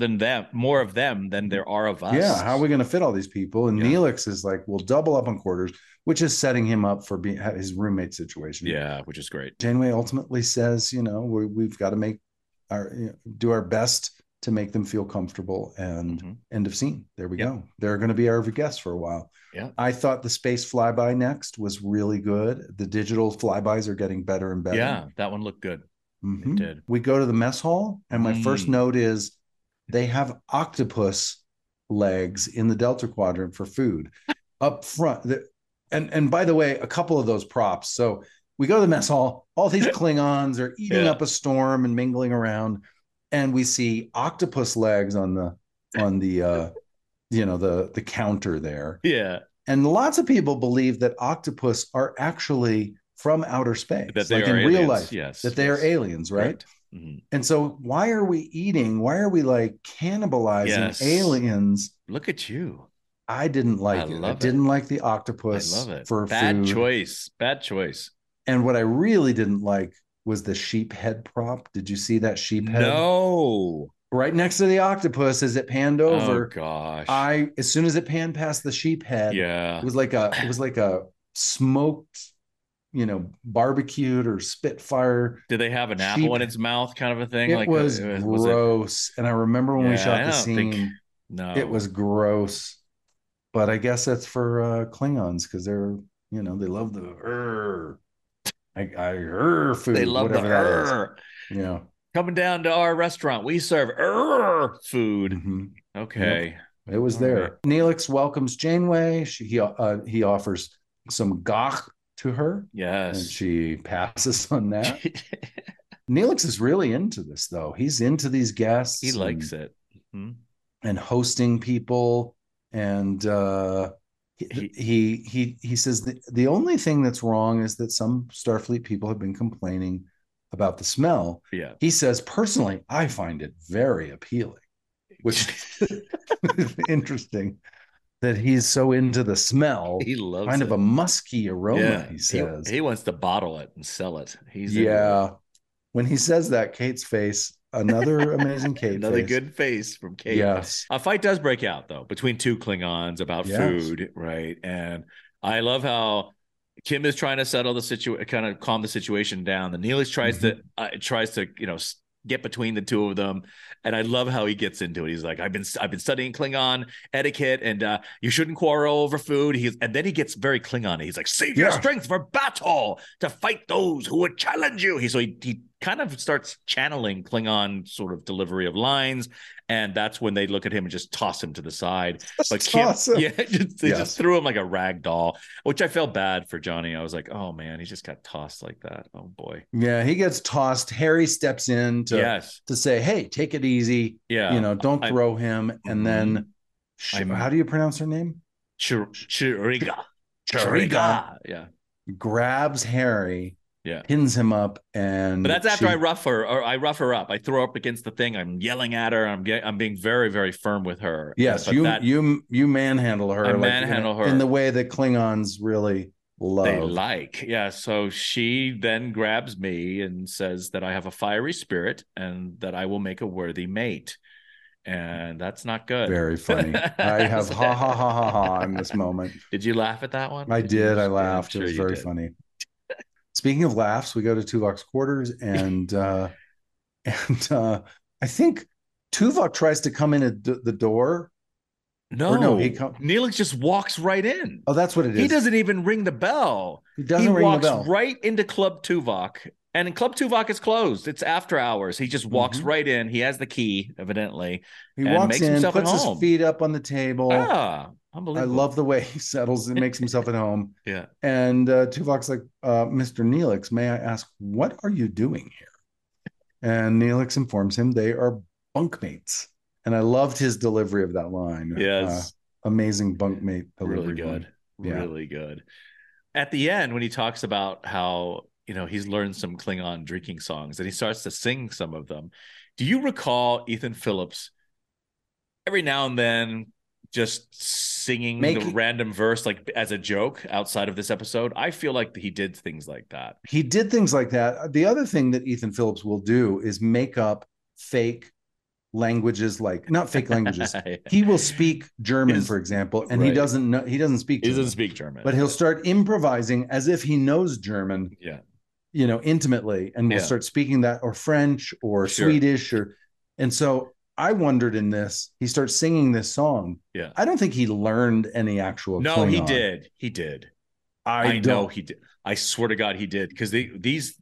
of them than there are of us. Yeah, how are we going to fit all these people? And Neelix is like, we'll double up on quarters, which is setting him up for his roommate situation. Yeah, which is great. Janeway ultimately says, we've got to do our best to make them feel comfortable, and end of scene. There we go. They're going to be our guests for a while. Yeah. I thought the space flyby next was really good. The digital flybys are getting better and better. Yeah, that one looked good. Mm-hmm. It did. We go to the mess hall, and my first note is they have octopus legs in the Delta Quadrant for food up front. And by the way, a couple of those props. So we go to the mess hall. All these Klingons are eating up a storm and mingling around. And we see octopus legs on the counter there. Yeah. And lots of people believe that octopus are actually from outer space. That they like are in aliens. Real life. Yes. That they are aliens, right? Mm-hmm. And so why are we like cannibalizing aliens? Look at you. I didn't like it. I didn't like the octopus. I love it. For Bad food. Bad choice. And what I really didn't like was the sheep head prop. Did you see that sheep head? No. Right next to the octopus as it panned over. Oh gosh. As soon as it panned past the sheep head, it was like a smoked, barbecued or Spitfire. Did they have an apple in its mouth kind of a thing? It was gross. And I remember when we shot the scene, it was gross. But I guess that's for Klingons because they're, they love the food. They love the Yeah. Coming down to our restaurant, we serve food. Mm-hmm. Okay. Yep. It was there. Right. Neelix welcomes Janeway. He offers some gach to her. Yes. And she passes on that. Neelix is really into this, though. He's into these guests. He likes it. Mm-hmm. And hosting people. And he says the only thing that's wrong is that some Starfleet people have been complaining about the smell. Yeah. He says, personally, I find it very appealing, which is interesting that he's so into the smell. He loves kind of a musky aroma, he says. He wants to bottle it and sell it. When he says that, Kate's face, another amazing Kate Another good face from Kate. Yes. A fight does break out, though, between two Klingons about food, right? And I love how Kim is trying to settle the situation, kind of calm the situation down. The Neelix tries to get between the two of them, and I love how he gets into it. He's like, I've been studying Klingon etiquette, and you shouldn't quarrel over food. And then he gets very Klingon. He's like, save your strength for battle to fight those who would challenge you. He kind of starts channeling Klingon sort of delivery of lines, and that's when they look at him and just toss him to the side. But Kim, they just threw him like a rag doll, which I felt bad for Johnny. I was like, oh man, he just got tossed like that. Oh boy. Yeah, he gets tossed. Harry steps in to say, hey, take it easy. Yeah, don't throw him. And then how do you pronounce her name? Chiriga. Yeah. Grabs Harry. Yeah, pins him up, but that's after I rough her up. I throw her up against the thing. I'm yelling at her. I'm being very, very firm with her. Yes, you manhandle her. I manhandle her in the way that Klingons really love. They like, yeah. So she then grabs me and says that I have a fiery spirit and that I will make a worthy mate. And that's not good. Very funny. I have ha ha ha ha ha in this moment. Did you laugh at that one? I did. I laughed. It was very funny. Speaking of laughs, we go to Tuvok's quarters, and I think Tuvok tries to come in at the door. No, Neelix just walks right in. Oh, that's what it is. He doesn't even ring the bell. He walks right into Club Tuvok, and Club Tuvok is closed. It's after hours. He just walks right in. He has the key, evidently. He walks in, puts his feet up on the table. Unbelievable. I love the way he settles and makes himself at home. Yeah. And Tuvok's like, Mr. Neelix, may I ask, what are you doing here? And Neelix informs him they are bunkmates. And I loved his delivery of that line. Yes. Amazing bunkmate delivery. Really good. Really good. At the end, when he talks about how, he's learned some Klingon drinking songs and he starts to sing some of them. Do you recall Ethan Phillips every now and then just singing the random verse like as a joke outside of this episode? I feel like he did things like that. He did things like that. The other thing that Ethan Phillips will do is make up fake languages, not fake languages. He will speak German, for example, and he doesn't speak German. He doesn't speak German. But he'll start improvising as if he knows German. Yeah. Intimately, and we'll start speaking that, or French or Swedish, and so I wondered in this, he starts singing this song. Yeah. I don't think he learned any actual No, Klingon. he did. He did. I know he did. I swear to God he did. Because these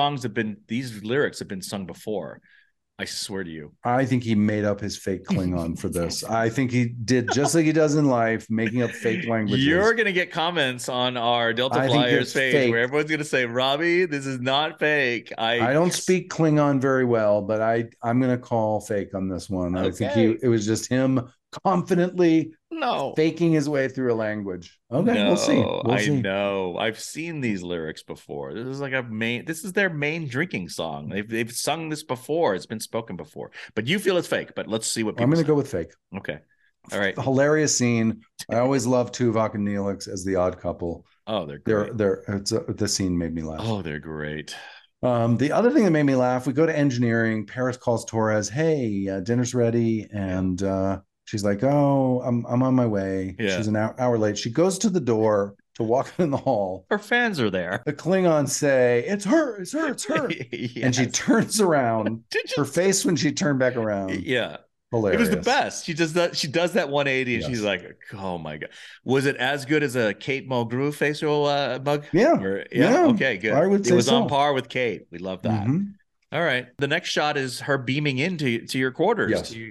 lyrics have been sung before. I swear to you. I think he made up his fake Klingon for this. I think he did just like he does in life, making up fake languages. You're going to get comments on our Delta Flyers page fake. Where everyone's going to say, Robbie, this is not fake. I don't speak Klingon very well, but I'm going to call fake on this one. Okay. I think it was just him confidently faking his way through a language. Okay, we'll see. I know. I've seen these lyrics before. This is their main drinking song. They've sung this before. It's been spoken before. But you feel it's fake. But let's see what people I'm going to go with fake. Okay. All right. Hilarious scene. I always love Tuvok and Neelix as the odd couple. Oh, they're great. The scene made me laugh. Oh, they're great. The other thing that made me laugh, we go to engineering. Paris calls Torres, hey, dinner's ready. And she's like, oh, I'm on my way. Yeah. She's an hour late. She goes to the door to walk in the hall. Her fans are there. The Klingons say, it's her. Yes. And she turns around. Her face when she turned back around. Yeah. Hilarious. It was the best. She does that 180 and she's like, oh my God. Was it as good as a Kate Mulgrew facial mug? Yeah. Yeah. Okay, good. I would say it was on par with Kate. We love that. Mm-hmm. All right. The next shot is her beaming into your quarters, to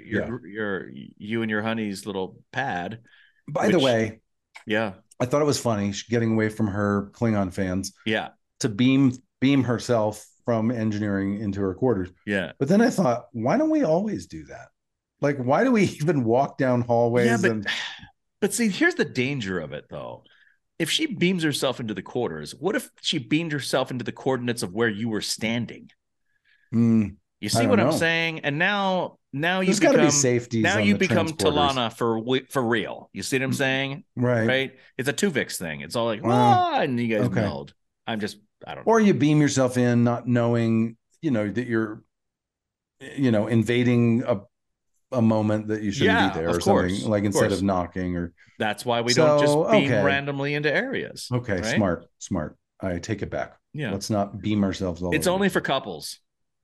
you and your honey's little pad. By the way, yeah, I thought it was funny getting away from her Klingon fans. Yeah, to beam herself from engineering into her quarters. Yeah, but then I thought, why don't we always do that? Like, why do we even walk down hallways? Yeah, but see, here's the danger of it, though. If she beams herself into the quarters, what if she beamed herself into the coordinates of where you were standing? You see what I'm saying? And now there's got to be safeties. Now you become Talana for real. You see what I'm saying? Right. It's a Tuvix thing. It's all like, and you guys meld. I don't know. Or you beam yourself in, not knowing, that you're, invading a moment that you shouldn't be there, or something. Like instead of knocking, or that's why we don't just beam randomly into areas. Okay, right? Smart. I take it back. Yeah, let's not beam ourselves all. It's only for couples.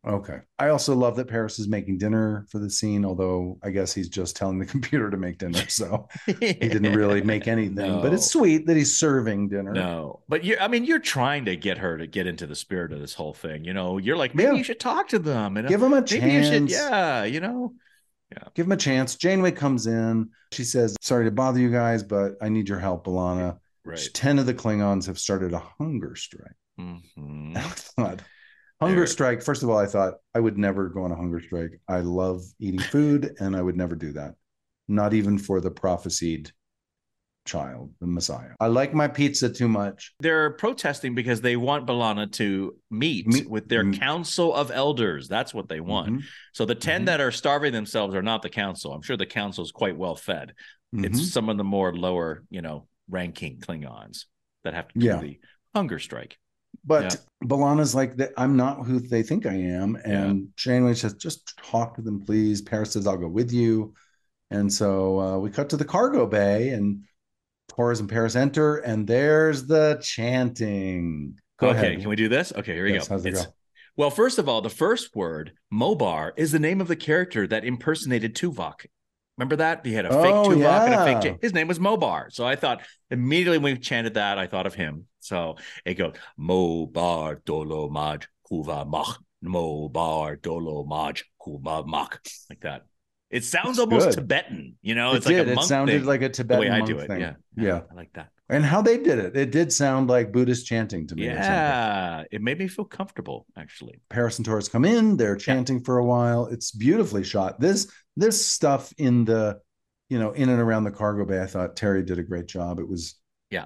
Okay. I also love that Paris is making dinner for the scene, although I guess he's just telling the computer to make dinner. So he didn't really make anything, but it's sweet that he's serving dinner. No, but you're trying to get her to get into the spirit of this whole thing. You're like, maybe you should talk to them and give them a chance. Maybe you should, yeah. Give him a chance. Janeway comes in. She says, sorry to bother you guys, but I need your help, B'Elanna. Right. 10 of the Klingons have started a hunger strike. Mm-hmm. I thought, hunger strike. First of all, I thought I would never go on a hunger strike. I love eating food, and I would never do that. Not even for the prophesied child, the Messiah. I like my pizza too much. They're protesting because they want B'Elanna to meet with their council of elders. That's what they want. Mm-hmm. So the 10 that are starving themselves are not the council. I'm sure the council is quite well fed. Mm-hmm. It's some of the more lower, ranking Klingons that have to do the hunger strike. But B'Elanna's like, I'm not who they think I am. And Janeway says, just talk to them, please. Paris says, I'll go with you. And so we cut to the cargo bay, and Torres and Paris enter, and there's the chanting. Go ahead. Can we do this? Okay, here we go. How's it go? Well, first of all, the first word, Mobar, is the name of the character that impersonated Tuvok. Remember that? He had a fake Tuvok and a fake... His name was Mobar. So I thought, immediately when we chanted that, I thought of him. So it goes, Mobar Dolo Maj Kuva Mach. Mobar Dolo Maj Kuva Mach. Like that. It sounds almost Tibetan, It's like a monk. It sounded thing, like a Tibetan the way I monk do it. thing. Yeah, I like that. And how they did it did sound like Buddhist chanting to me. Yeah, it made me feel comfortable, actually. Paris and Torres come in. They're chanting for a while. It's beautifully shot. This stuff in the, in and around the cargo bay, I thought Terry did a great job. It was,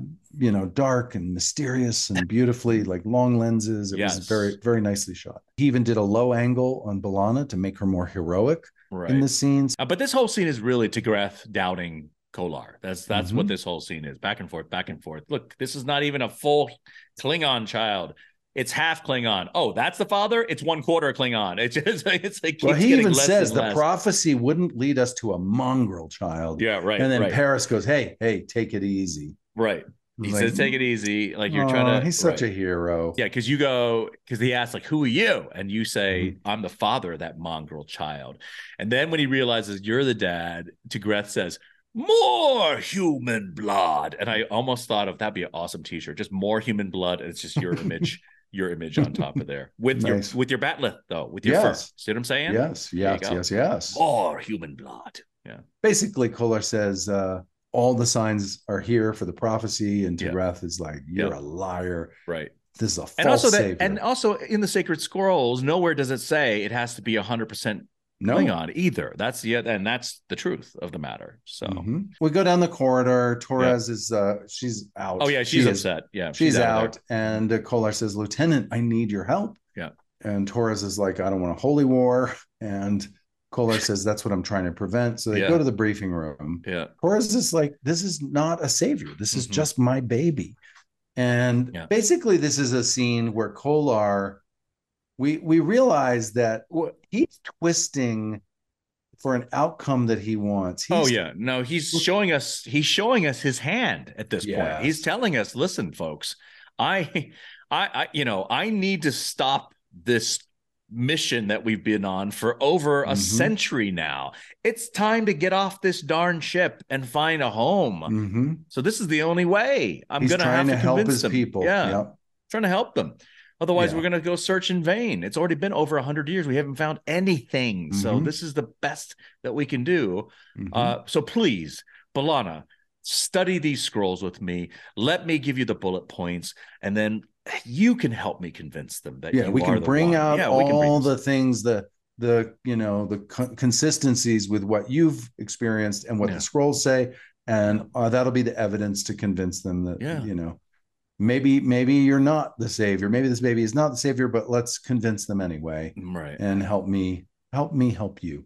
dark and mysterious and beautifully, like long lenses. It was very, very nicely shot. He even did a low angle on B'Elanna to make her more heroic. Right. In the scenes. But this whole scene is really Tigreth doubting Kolar. That's what this whole scene is. Back and forth, back and forth. Look, this is not even a full Klingon child. It's half Klingon. Oh, that's the father? It's 1/4 Klingon. It's like he even says the prophecy wouldn't lead us to a mongrel child. Yeah, right. And then Paris goes, hey, take it easy. Right. He says, take it easy. Like you're trying to. He's such a hero. Yeah, because he asks, like, who are you? And you say, I'm the father of that mongrel child. And then when he realizes you're the dad, Tigreth says, more human blood. And I almost thought of that'd be an awesome t-shirt. Just more human blood. And it's just your image, on top of there. With your batleth, though, with your fur. See what I'm saying? Yes. More human blood. Yeah. Basically, Kolar says, all the signs are here for the prophecy, and Tigreth is like, you're a liar. Right. This is a false savior. And also in the Sacred Scrolls, nowhere does it say it has to be 100% Klingon either. That's the truth of the matter. So we go down the corridor. Torres is she's out. Oh yeah, she's upset. Yeah, she's out. And Kolar says, Lieutenant, I need your help. Yeah. And Torres is like, I don't want a holy war. And Kolar says, that's what I'm trying to prevent. So they go to the briefing room. Yeah. Torres is like, this is not a savior. This is just my baby. And basically, this is a scene where Kolar, we realize that he's twisting for an outcome that he wants. He's showing us his hand at this point. He's telling us, listen, folks, I need to stop this mission that we've been on for over a century now. It's time to get off this darn ship and find a home. So this is the only way. He's gonna have to help convince his people. Trying to help them. Otherwise, we're gonna go search in vain. It's already been over 100 years. We haven't found anything. So this is the best that we can do. So please, B'Elanna, study these scrolls with me. Let me give you the bullet points, and then you can help me convince them that we can bring out all the things, the consistencies with what you've experienced and what the scrolls say, and that'll be the evidence to convince them that maybe you're not the savior, maybe this baby is not the savior, but let's convince them anyway, right? And help me help you.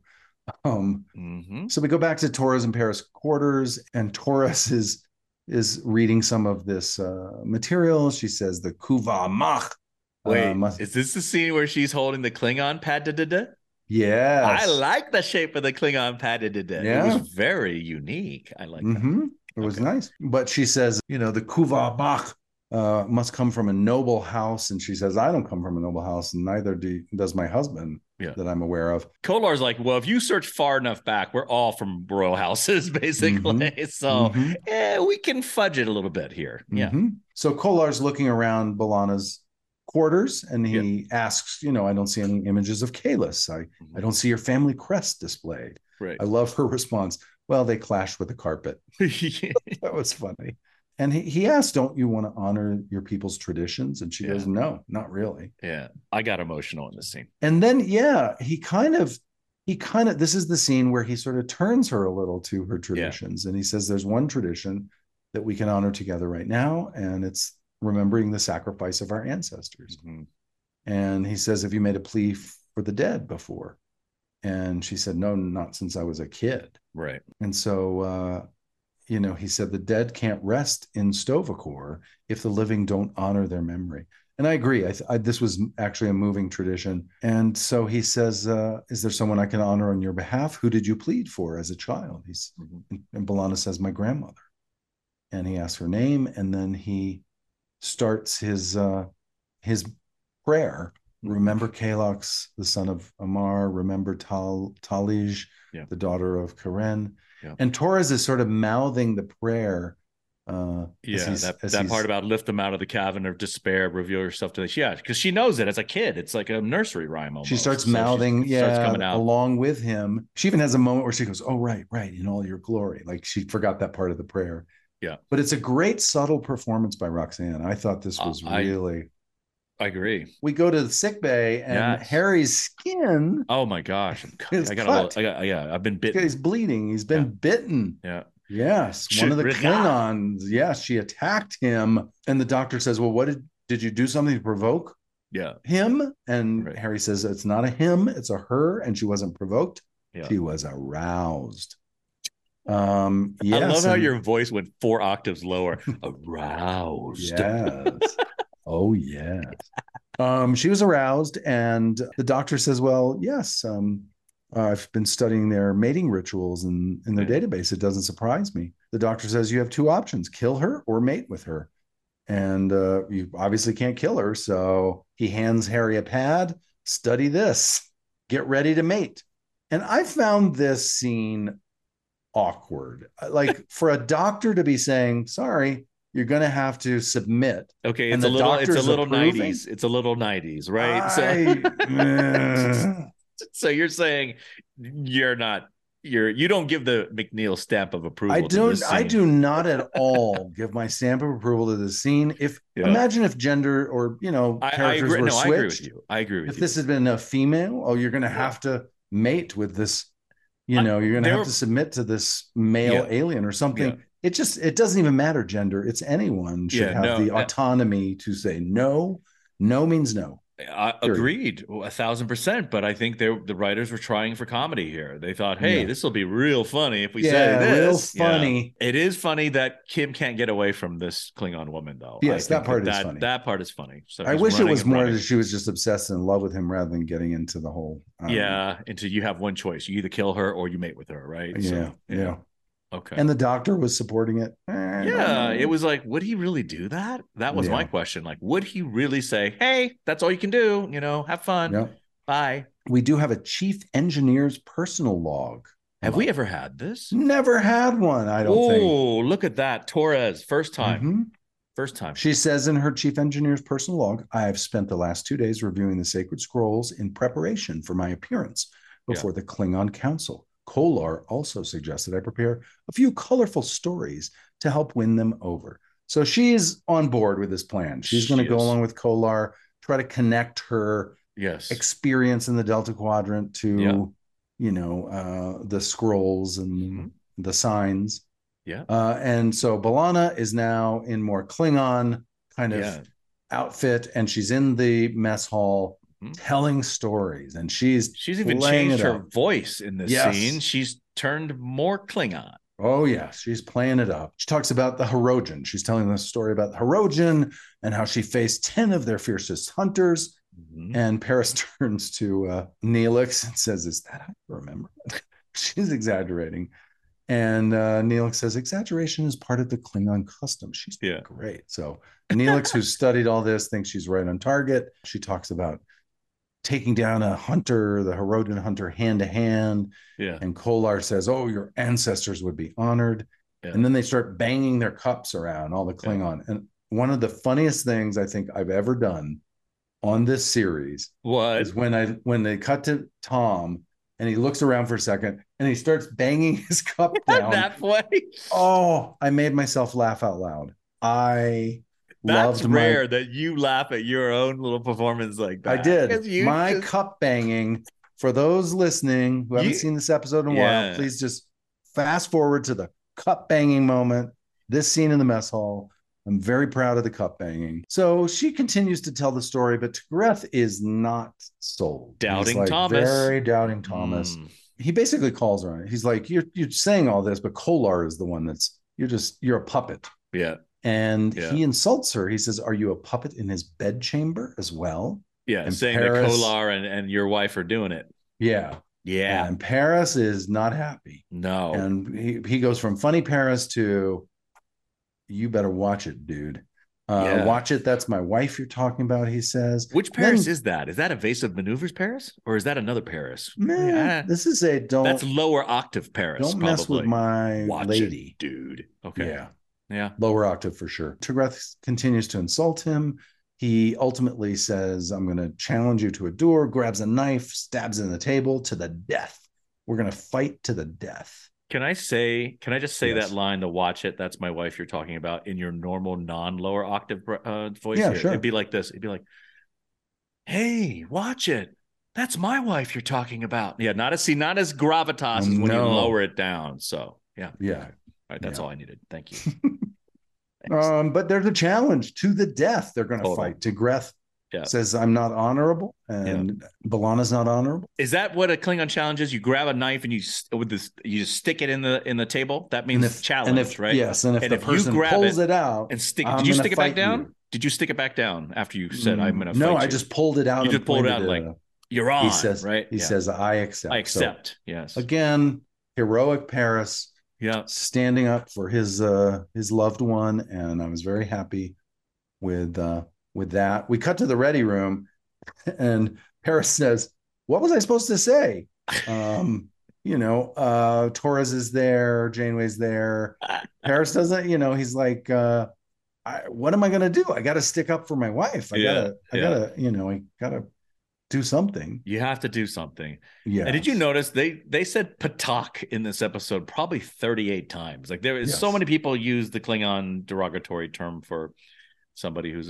So we go back to Torres and Paris quarters, and Torres is reading some of this material. She says the Kuva Mach. Wait, is this the scene where she's holding the Klingon pad? Yes. I like the shape of the Klingon pad. Yeah. It was very unique. I like that. It was nice. But she says, the Kuva Mach must come from a noble house. And she says, I don't come from a noble house, and neither does my husband that I'm aware of. Kolar's like, well, if you search far enough back, we're all from royal houses, basically. So we can fudge it a little bit here. Yeah. So Kolar's looking around B'Elanna's quarters, and he asks, I don't see any images of Kahless. I don't see your family crest displayed. Right. I love her response. Well, they clashed with the carpet. That was funny. And he asked, don't you want to honor your people's traditions? And she goes, no, not really. Yeah. I got emotional in this scene. And then, he kind of, this is the scene where he sort of turns her a little to her traditions. And he says, there's one tradition that we can honor together right now, and it's remembering the sacrifice of our ancestors. And he says, have you made a plea for the dead before? And she said, no, not since I was a kid. Right. And so, he said the dead can't rest in Sto-vo-kor if the living don't honor their memory. And I agree. This was actually a moving tradition. And so he says, is there someone I can honor on your behalf? Who did you plead for as a child? And B'Elanna says, my grandmother. And he asks her name, and then he starts his prayer. Remember Kalax, the son of Amar. Remember Talij, the daughter of Karen. And Torres is sort of mouthing the prayer. That part about lift them out of the cavern of despair, reveal yourself to them. Yeah, because she knows it as a kid. It's like a nursery rhyme almost. She starts mouthing, starts coming out along with him. She even has a moment where she goes, oh, right, in all your glory. Like she forgot that part of the prayer. Yeah. But it's a great subtle performance by Roxanne. I thought this was really... I agree. We go to the sick bay, and Harry's skin. Oh my gosh! I've been bitten. He's bleeding. He's been bitten. Yeah. Yes. One of the Klingons. Yes, she attacked him, and the doctor says, "Well, what did you do something to provoke?" Him. And Harry says, "It's not a him. It's a her, and she wasn't provoked. She was aroused." Yes, I love how your voice went 4 octaves lower. Aroused. Yes. Oh, yes. She was aroused, and the doctor says, well, yes, I've been studying their mating rituals in their database. It doesn't surprise me. The doctor says you have 2 options, kill her or mate with her. And you obviously can't kill her. So he hands Harry a pad, study this, get ready to mate. And I found this scene awkward. Like for a doctor to be saying, sorry, you're going to have to submit. Okay, it's a little 90s. It's a little 90s, right? So you're saying you don't give the McNeil stamp of approval. I do not at all give my stamp of approval to this scene. Imagine if gender or characters were switched. I agree with you. If this had been a female, you're going to have to mate with this. You're going to have to submit to this male alien or something. Yeah. It doesn't even matter gender. It's anyone should have the autonomy to say no. No means no. Agreed, 1,000%. But I think the writers were trying for comedy here. They thought, hey, this will be real funny if we say this. Real funny. It is funny that Kim can't get away from this Klingon woman, though. Yes, that part is funny. That part is funny. So I wish it was more that she was just obsessed and in love with him rather than getting into the whole. Into you have one choice: you either kill her or you mate with her, right? Yeah. Okay. And the doctor was supporting it. It was like, would he really do that? That was my question. Like, would he really say, hey, that's all you can do? Have fun. Yep. Bye. We do have a chief engineer's personal log. Have we ever had this? Never had one, I don't think. Oh, look at that. Torres, first time. Mm-hmm. First time. She says in her chief engineer's personal log, I have spent the last 2 days reviewing the sacred scrolls in preparation for my appearance before the Klingon Council. Kolar also suggested I prepare a few colorful stories to help win them over. So she's on board with this plan. She's going to go along with Kolar, try to connect her experience in the Delta Quadrant to, the scrolls and the signs. Yeah. And so B'Elanna is now in more Klingon kind of outfit, and she's in the mess hall telling stories, and she's even changed her voice in this scene. She's turned more Klingon. Oh yes, she's playing it up. She talks about the Hirogen. She's telling the story about the Hirogen and how she faced 10 of their fiercest hunters. And Paris turns to Neelix and says, is that how you remember? She's exaggerating. And Neelix says, exaggeration is part of the Klingon custom. She's great. So Neelix, who's studied all this, thinks she's right on target. She talks about taking down a hunter, the Herodian hunter, hand to hand. Yeah. And Kolar says, oh, your ancestors would be honored. Yeah. And then they start banging their cups around, all the Klingon. Yeah. And one of the funniest things I think I've ever done on this series is when they cut to Tom and he looks around for a second and he starts banging his cup down. That way. Oh, I made myself laugh out loud. That's rare that you laugh at your own little performance like that. I did. My cup banging, for those listening who haven't seen this episode in a while, please just fast forward to the cup banging moment, this scene in the mess hall. I'm very proud of the cup banging. So she continues to tell the story, but T'Greth is not sold. Doubting Thomas. Very doubting Thomas. He basically calls her on it. He's like, you're saying all this, but Kolar is the one you're a puppet. Yeah. And he insults her. He says, are you a puppet in his bedchamber as well? Yeah. And saying that Kolar and your wife are doing it. Yeah. Yeah. And Paris is not happy. No. And he goes from funny Paris to, you better watch it, dude. Watch it. That's my wife you're talking about, he says. Which Paris is that? Is that Evasive Maneuvers Paris? Or is that another Paris? This is that's lower octave Paris. Don't mess with my lady. It, dude. Okay. Yeah. Lower octave for sure. T'Greth continues to insult him. He ultimately says, I'm going to challenge you to a duel, grabs a knife, stabs in the table to the death. We're going to fight to the death. Can I just say that line to watch it? That's my wife you're talking about in your normal non-lower octave voice. Yeah, sure. It'd be like this. It'd be like, hey, watch it. That's my wife you're talking about. Yeah, not as gravitas as when you lower it down. So yeah. Yeah. All right. That's all I needed. Thank you. But there's a challenge to the death. They're going to fight. T'Greth says, I'm not honorable, and B'Elanna's not honorable. Is that what a Klingon challenge is? You grab a knife and you just stick it in the table. That means challenge, right? Yes, and if the person pulls it out and did you stick it back down? Did you stick it back down after you said I'm going to fight you? No, I just pulled it out. You just pulled it out like you're on. He says, right? He says, I accept. I accept. So, yes. Again, heroic Paris. Yeah, standing up for his loved one, and I was very happy with that. We cut to the ready room, and Paris says, "What was I supposed to say?" Torres is there, Janeway's there. Paris doesn't. He's like, "What am I going to do? I got to stick up for my wife. I gotta do something. You have to do something." Yeah. And did you notice they said patak in this episode probably 38 times? Like there is so many people use the Klingon derogatory term for somebody who's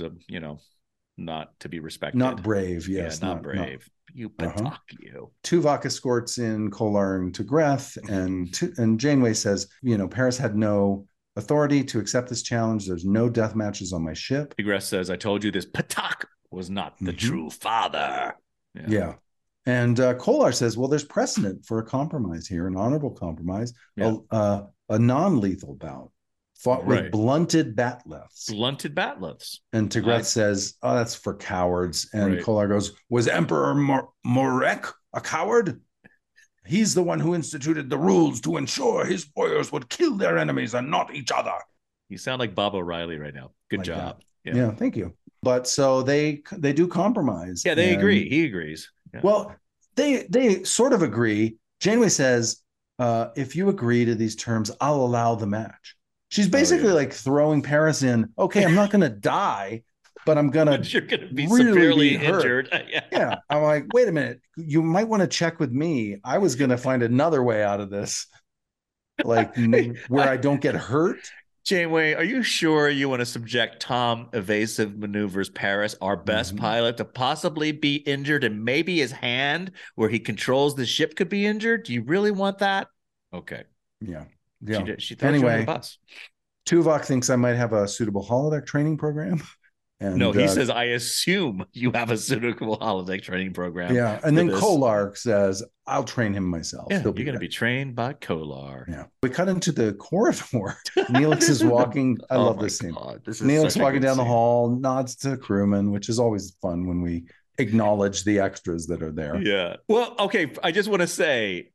not to be respected. Not brave, yes. Yeah, not brave. You patak you. Tuvok escorts in Kolar and T'Greth, and Janeway says, Paris had no authority to accept this challenge. There's no death matches on my ship. T'Greth says, I told you this patak was not the true father. Yeah. And Kolar says, well, there's precedent for a compromise here, an honorable compromise, a non-lethal bout fought with blunted batleths. Blunted batleths. And T'Greth says, oh, that's for cowards. And Kolar goes, was Emperor Morek a coward? He's the one who instituted the rules to ensure his warriors would kill their enemies and not each other. You sound like Bob O'Reilly right now. Good job. Yeah, thank you. But so they do compromise. Yeah, they agree. He agrees. Yeah. Well, they sort of agree. Janeway says, if you agree to these terms, I'll allow the match. She's basically like throwing Paris in, okay, I'm not going to die, but I'm going to you're going to be severely injured. Yeah. I'm like, wait a minute. You might want to check with me. I was going to find another way out of this, like where I don't get hurt. Janeway, are you sure you want to subject Tom Evasive Maneuvers Paris, our best pilot, to possibly be injured and maybe his hand where he controls the ship could be injured? Do you really want that? Okay. Yeah. She throws you on the bus. Tuvok thinks I might have a suitable holodeck training program. And, no, he says, I assume you have a suitable holodeck training program. Yeah. And then Kolar says, I'll train him myself. Yeah, you're going to be trained by Kolar. Yeah. We cut into the corridor. Neelix is walking. I love this scene. Neelix walking down the hall, nods to crewmen, which is always fun when we acknowledge the extras that are there. Yeah. Well, okay. I just want to say,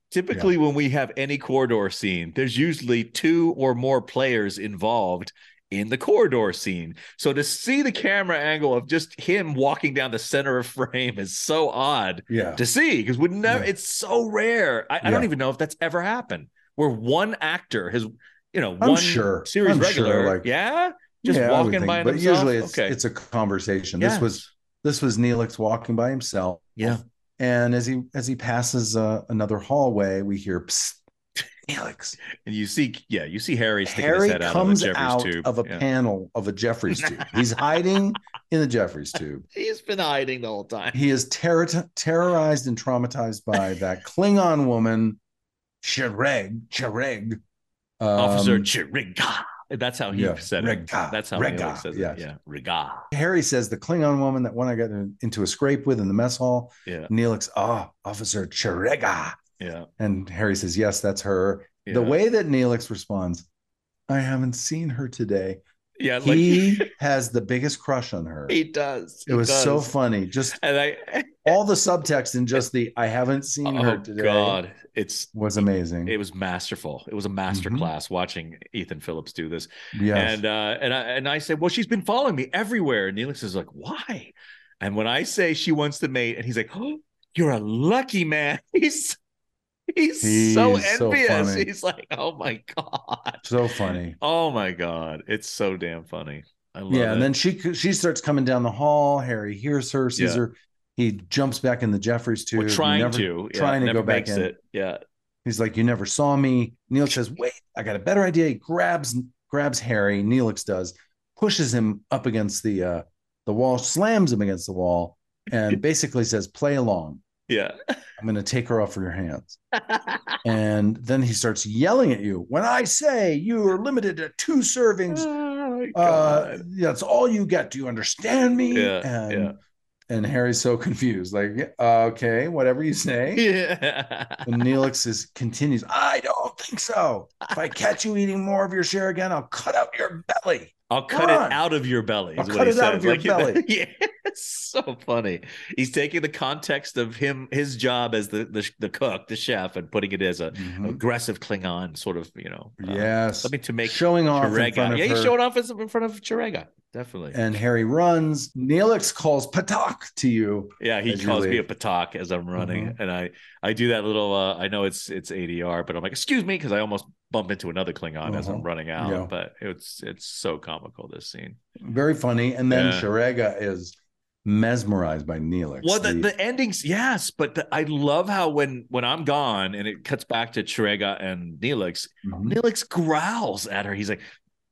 Typically, when we have any corridor scene, there's usually 2 or more players involved in the corridor scene. So to see the camera angle of just him walking down the center of frame is so odd to see, because it's so rare. I don't even know if that's ever happened where one actor has, one series regular, just walking by himself. But usually it's a conversation. Yes. This was Neelix walking by himself. Yeah. And as he passes another hallway, we hear psst, Neelix. And you see Harry sticking his head out of the Jeffries tube. Of a panel of a Jeffries tube. He's hiding in the Jeffries tube. He's been hiding the whole time. He is terrorized and traumatized by that Klingon woman, Chereg. Officer Chiriga. That's how he said it. That's how Neelix says it. Yeah, Riga. Harry says the Klingon woman that one I got into a scrape with in the mess hall. Yeah. Neelix, Officer Chirega. Yeah. And Harry says, yes, that's her. Yeah. The way that Neelix responds, I haven't seen her today. Yeah, he has the biggest crush on her. He does. It was so funny. Just all the subtext and just the I haven't seen her today. Oh God, was amazing. It was masterful. It was a master class watching Ethan Phillips do this. Yes. And I said, well, she's been following me everywhere. And Neelix is like, why? And when I say she wants to mate, and he's like, oh, you're a lucky man. He's so envious. So he's like, oh my God. So funny. Oh my God. It's so damn funny. I love it. And then she starts coming down the hall. Harry hears her, sees her. He jumps back in the Jeffries tube. Trying to go back in. Yeah. He's like, you never saw me. Neelix says, wait, I got a better idea. He grabs Harry. Neelix does, pushes him up against the wall, slams him against the wall, and basically says, play along. Yeah. I'm going to take her off of your hands. And then he starts yelling at you. When I say you are limited to 2 servings, that's all you get. Do you understand me? Yeah. And Harry's so confused. Like, okay, whatever you say. Yeah. And Neelix continues, I don't think so. If I catch you eating more of your share again, I'll cut out your belly. I'll cut it out of your belly. I'll cut it out of your belly. Yeah, it's so funny. He's taking the context of his job as the cook, the chef, and putting it as a aggressive Klingon sort of, yes. Something to make showing off Chirega. In front of her. He's showing off in front of Chirega. Definitely. And Harry runs. Neelix calls Patak to you. Yeah, he calls me a Patak as I'm running. And I do that little I know it's ADR, but I'm like, excuse me, because I almost bump into another Klingon as I'm running out. Yeah. But it's so comical, this scene. Very funny. And then Chirega is mesmerized by Neelix. Well, the endings, yes, but I love how when I'm gone and it cuts back to Chirega and Neelix, Neelix growls at her. He's like,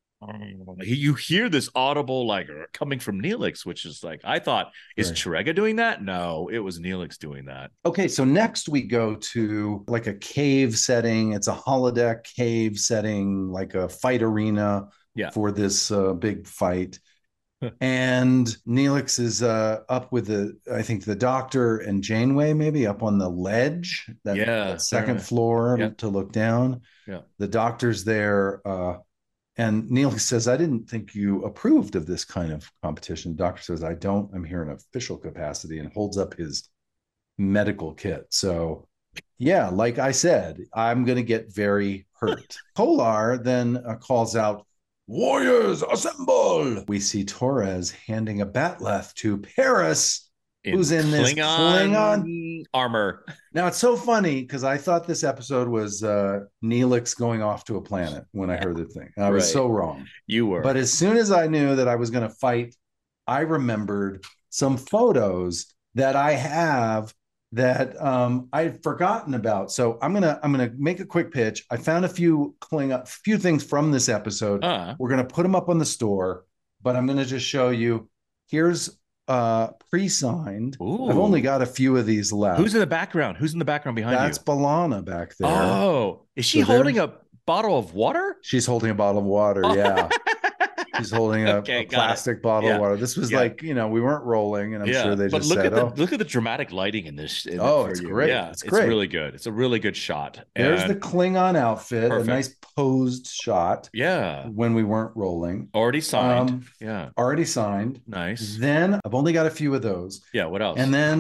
you hear this audible like coming from Neelix, which is like, I thought, is Chirega doing that? No, it was Neelix doing that. Okay, so next we go to like a cave setting. It's a holodeck cave setting, like a fight arena for this big fight. And Neelix is up with I think the Doctor and Janeway maybe up on the ledge, that second floor to look down. Yeah, the Doctor's there. And Neelix says, I didn't think you approved of this kind of competition. The Doctor says, I don't. I'm here in official capacity, and holds up his medical kit. So, yeah, like I said, I'm going to get very hurt. Polar then calls out, warriors, assemble. We see Torres handing a batleth to Paris, who's in this Klingon armor. Now, it's so funny because I thought this episode was Neelix going off to a planet when I heard the thing. I was so wrong. You were. But as soon as I knew that I was going to fight, I remembered some photos that I have that I'd forgotten about. So I'm gonna make a quick pitch. I found a few things from this episode. We're gonna put them up on the store, but I'm gonna just show you. Here's pre-signed. Ooh. I've only got a few of these left. Who's in the background? Who's in the background behind you? That's B'Elanna back there. Oh, is she holding a bottle of water? She's holding a bottle of water. Yeah. She's holding a plastic bottle of water. This was like, we weren't rolling, and I'm sure they just said, look at the dramatic lighting in this. It's great. Yeah, it's really good. It's a really good shot. There's the Klingon outfit, a nice posed shot. Yeah. When we weren't rolling. Already signed. Already signed. Nice. Then I've only got a few of those. Yeah. What else? And then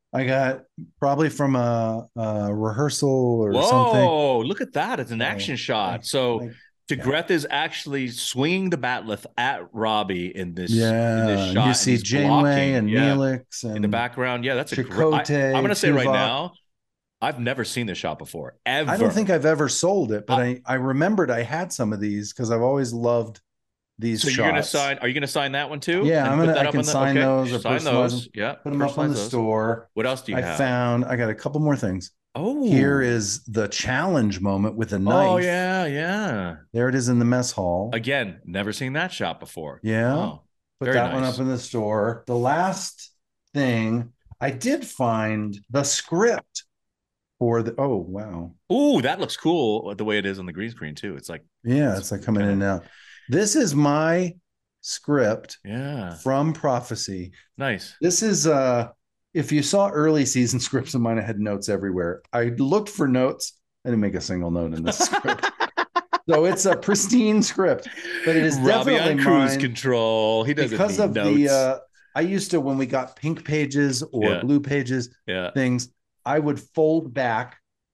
I got probably from a rehearsal or something. Whoa, look at that. It's an So, action shot. So yeah. DeGreth is actually swinging the batleth at Robbie in this Yeah, shot. you And see he's Janeway blocking. and Yeah. Neelix In the and background. Yeah, that's a great. Chakotay, I'm going to say right Tuvok. now, I've never seen this shot before. Ever. I don't think I've ever sold it, but I remembered I had some of these because I've always loved these So shots. you're gonna sign? Are you gonna sign that one too? Yeah, and I'm put gonna. that I up can on the, sign okay. those or Sign personalize those. them. Yeah, Put them up on the personalize those. store. What else do you have? I got a couple more things. Oh, Here is the challenge moment with a knife. Oh yeah, yeah. There it is in the mess hall. Again, never seen that shot before. Yeah. Wow. Put Very that one nice. up in the store. The last thing I did find the script for the. Oh wow. Ooh, that looks cool. The way it is on the green screen too. It's like It's like coming in and out. This is my script yeah, from Prophecy. nice. This is if you saw early season scripts of mine, I had notes everywhere. I looked for notes. I didn't make a single note in this script. So it's a pristine script, but it is Robbie definitely on cruise mine control. He doesn't because need of notes. the I used to, when we got pink pages or Yeah. blue pages, Yeah. things, I would fold back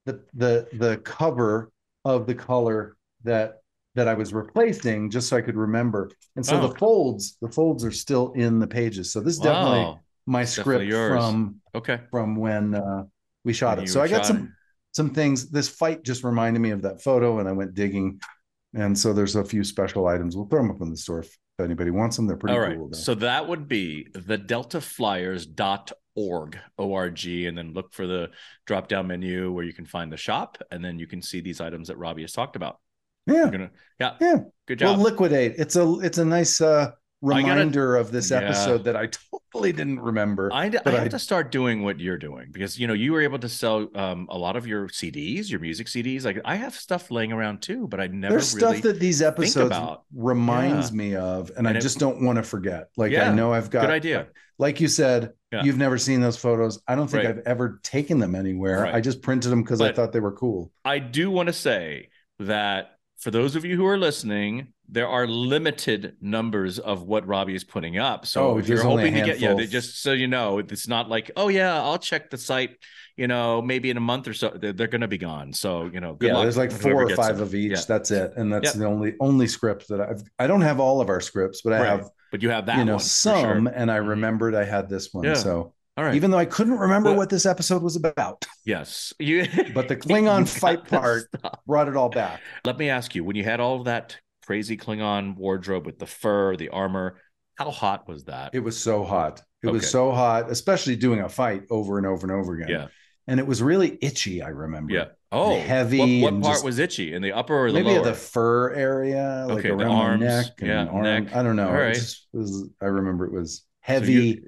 the cover of the color that I was replacing just so I could remember. And so Oh. the folds are still in the pages. So this is definitely Wow. my It's script definitely yours. from Okay. when we shot When it. you So I got shot it. some things. This fight just reminded me of that photo, and I went digging. And so there's a few special items. We'll throw them up in the store if anybody wants them. They're pretty All right. cool. Though. So that would be the deltaflyers.org, O-R-G, and then look for the drop-down menu where you can find the shop, and then you can see these items that Robbie has talked about. Yeah. Yeah. Good job. Well, Liquidate. It's a nice reminder of this episode that I totally didn't remember. I have to start doing what you're doing because you were able to sell a lot of your CDs, your music CDs. Like I have stuff laying around too, but I never There's really stuff that these episodes reminds Yeah. me of, and I just don't want to forget. Like Yeah. I know I've got Good idea. Like you said, Yeah. you've never seen those photos. I don't think Right. I've ever taken them anywhere. Right. I just printed them because I But- thought they were cool. I do want to say that for those of you who are listening, there are limited numbers of what Robbie is putting up. So if you're there's only a hoping to get, handful. just so you know, it's not like, oh yeah, I'll check the site, maybe in a month or so, they're going to be gone. So, good luck. There's like whoever 4 or gets 5 them. of each. Yeah. That's it. And that's Yep. the only script that I don't have all of our scripts, but I Right. have, But you have that one for some, sure. and I Mhm. remembered I had this one. Yeah. So All right. even though I couldn't remember Well- what this episode was about, Yes. but the Klingon You fight got this part stuff. brought it all back. Let me ask you, when you had all of that crazy Klingon wardrobe with the fur, the armor, how hot was that? It was so hot. It was Okay. so hot, especially doing a fight over and over and over again. Yeah. And it was really itchy, I remember. Yeah. Oh, heavy What and part just- was itchy? In the upper or the Maybe lower? at the fur area, like Okay, the around arms, my neck and yeah, arm. neck. I don't know. All It right. just was, I remember it was heavy,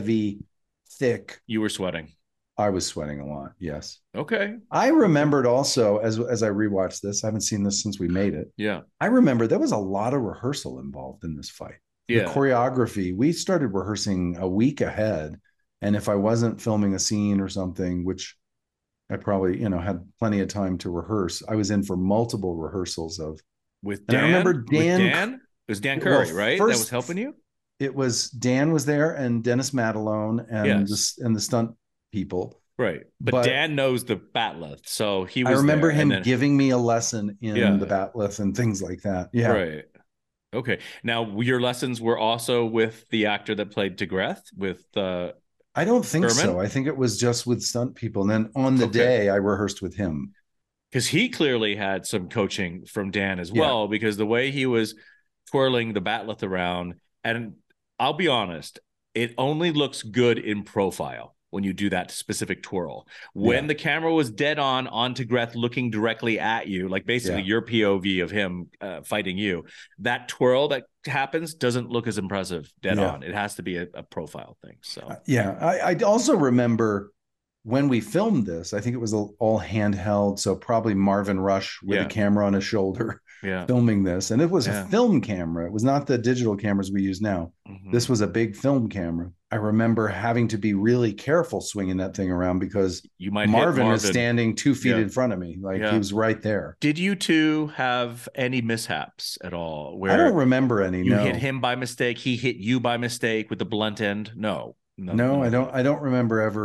thick. You were sweating. I was sweating a lot. Yes. Okay. I remembered also as I rewatched this, I haven't seen this since we made it. Yeah. I remember there was a lot of rehearsal involved in this fight. Yeah. The choreography, we started rehearsing a week ahead. And if I wasn't filming a scene or something, which I probably, had plenty of time to rehearse, I was in for multiple rehearsals of. With And Dan. I remember With Dan- It was Dan Curry, Well, right? first- That was helping you. It was Dan was there and Dennis Matalone and Yes. the stunt people. Right. But But- Dan knows the batleth, so he I was. remember there, him and then- giving me a lesson in Yeah. the batleth and things like that. Yeah. Right. Okay. Now your lessons were also with the actor that played Degreth with I don't think Berman? so. I think it was just with stunt people. And then on the Okay. day I rehearsed with him. because he clearly had some coaching from Dan as Yeah. well, because the way he was twirling the batleth around, and I'll be honest, it only looks good in profile when you do that specific twirl. When Yeah. the camera was dead on to Greth looking directly at you, like basically Yeah. your POV of him fighting you, that twirl that happens doesn't look as impressive dead Yeah. on. It has to be a profile thing. So I also remember when we filmed this, I think it was all handheld. So probably Marvin Rush with Yeah. a camera on his shoulder yeah. filming this. And it was Yeah. a film camera. It was not the digital cameras we use now. Mhm. This was a big film camera. I remember having to be really careful swinging that thing around because You might hit Marvin was standing 2 feet Yeah. in front of me. Like Yeah. he was right there. Did you two have any mishaps at all? Where I don't remember any. you no. hit him by mistake, he hit you by mistake with the blunt end? No, No, I don't remember ever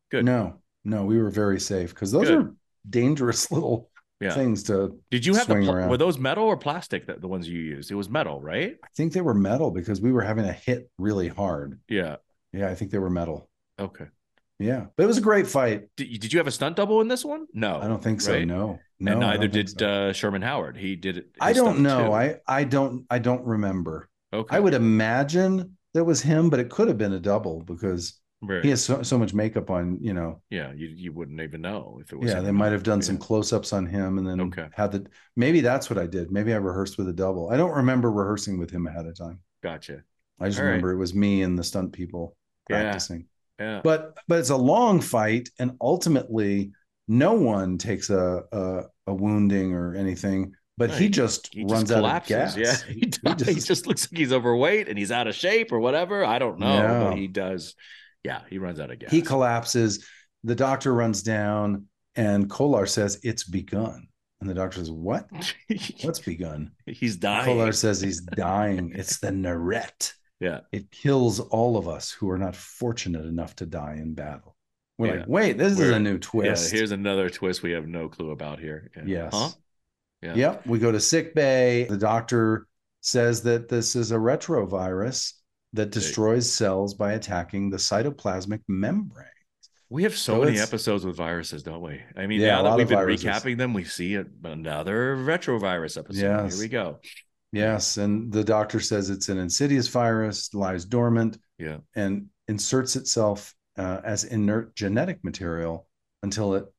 Good. No, we were very safe because those Good. are dangerous little things to Did you have swing around. Were those metal or plastic, the ones you used? It was metal, right? I think they were metal because we were having to hit really hard. Yeah. Yeah, I think they were metal. Okay. Yeah, but it was a great fight. Did you have a stunt double in this one? No, I don't think so. Right? No, and neither did so. Sherman Howard. He did it. I don't know. Too. I don't remember. Okay. I would imagine that was him, but it could have been a double because he has so much makeup on. Yeah, you wouldn't even know if it was. Yeah, they might have done some close-ups on him, and then had the. Maybe that's what I did. Maybe I rehearsed with a double. I don't remember rehearsing with him ahead of time. Gotcha. I just remember it was me and the stunt people practicing. Yeah. But it's a long fight, and ultimately, no one takes a wounding or anything. But he just runs out of gas. Yeah, he just looks like he's overweight and he's out of shape or whatever. I don't know, but he does. Yeah, he runs out of gas. He collapses. The doctor runs down, and Kolar says, "It's begun." And the doctor says, "What? What's begun?" He's dying. Kolar says he's dying. It's the Neret. Yeah. It kills all of us who are not fortunate enough to die in battle. We're like, wait, this is a new twist. Yeah, here's another twist we have no clue about here. Yeah. Yes. Huh? Yeah. Yep. We go to sick bay. The doctor says that this is a retrovirus that destroys cells by attacking the cytoplasmic membrane. We have so many episodes with viruses, don't we? I mean, now that we've been recapping them, we see another retrovirus episode. Yes. Here we go. Yes. And the doctor says it's an insidious virus, lies dormant, and inserts itself as inert genetic material until it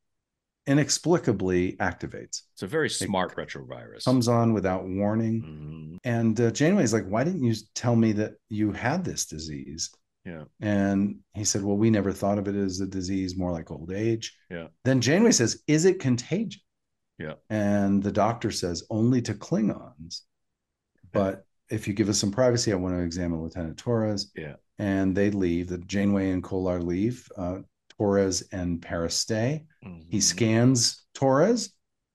inexplicably activates. It's a very smart retrovirus. Comes on without warning. Mm-hmm. And Janeway's like, why didn't you tell me that you had this disease? Yeah. And he said, well, we never thought of it as a disease, more like old age. Yeah. Then Janeway says, is it contagious? Yeah. And the doctor says, only to Klingons. But if you give us some privacy, I want to examine Lieutenant Torres. Yeah. And they leave. The Janeway and Kolar leave. Torres and Paris stay. Mm-hmm. He scans Torres,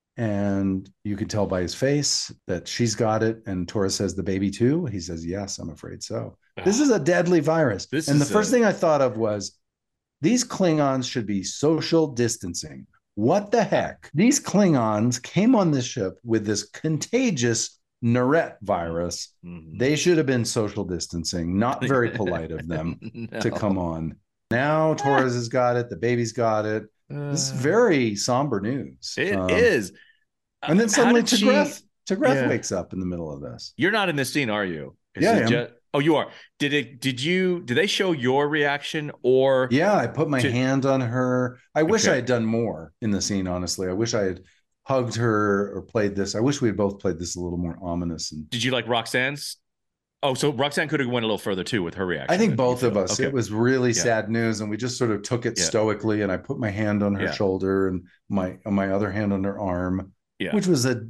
and you can tell by his face that she's got it. And Torres says, the baby too? He says, yes, I'm afraid so. This is a deadly virus. And the first thing I thought of was, these Klingons should be social distancing. What the heck? These Klingons came on this ship with this contagious Neret virus. Mm-hmm. They should have been social distancing. Not very polite of them to come on. Now Torres has got it. The baby's got it. This is very somber news. It is. And then suddenly T'Greth wakes up in the middle of this. You're not in this scene, are you? Yeah. Oh, you are. Did they show your reaction or? Yeah, I put my hand on her. I wish I had done more in the scene, honestly. I wish I had hugged her or played this. I wish we had both played this a little more ominous. And did you like Roxanne's? Oh, so Roxanne could have went a little further too with her reaction. I think both of us. Okay. It was really sad news, and we just sort of took it stoically. And I put my hand on her shoulder and my other hand on her arm, which was a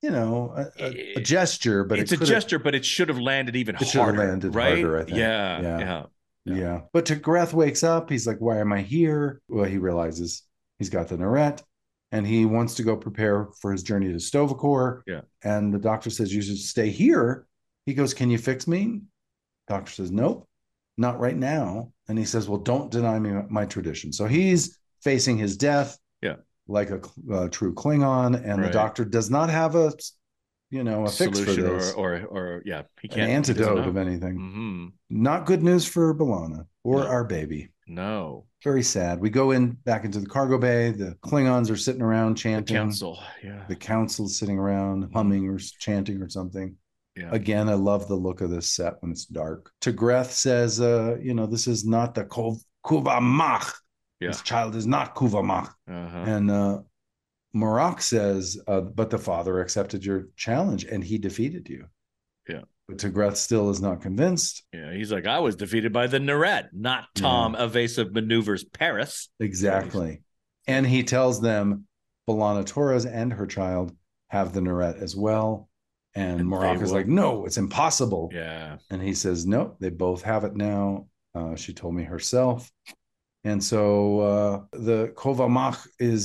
gesture. But it's a gesture, but it should have landed even harder. It should have landed harder, I think. Yeah. But T'Greth wakes up. He's like, "Why am I here?" Well, he realizes he's got the Neret, and he wants to go prepare for his journey to Sto-vo-kor. Yeah. And the doctor says, "You should stay here." He goes, "Can you fix me?" Doctor says, "Nope, not right now." And he says, "Well, don't deny me my tradition." So he's facing his death, like a true Klingon, and the doctor does not have a fix for this, or he can't an antidote of anything. Mm-hmm. Not good news for B'Elanna or our baby. No, very sad. We go back into the cargo bay. The Klingons are sitting around chanting. The council's sitting around humming or chanting or something. Yeah. Again, I love the look of this set when it's dark. T'Greth says, this is not the Kuvamach. This child is not Kuvamach. Uh-huh. And Marok says, but the father accepted your challenge and he defeated you. Yeah. But T'Greth still is not convinced. Yeah, he's like, I was defeated by the Neret, not Tom Evasive Maneuvers Paris. Exactly. And he tells them B'Elanna Torres and her child have the Neret as well. And Marok is like, no, it's impossible. Yeah. And he says, no, they both have it now. She told me herself. And so the Kuvamach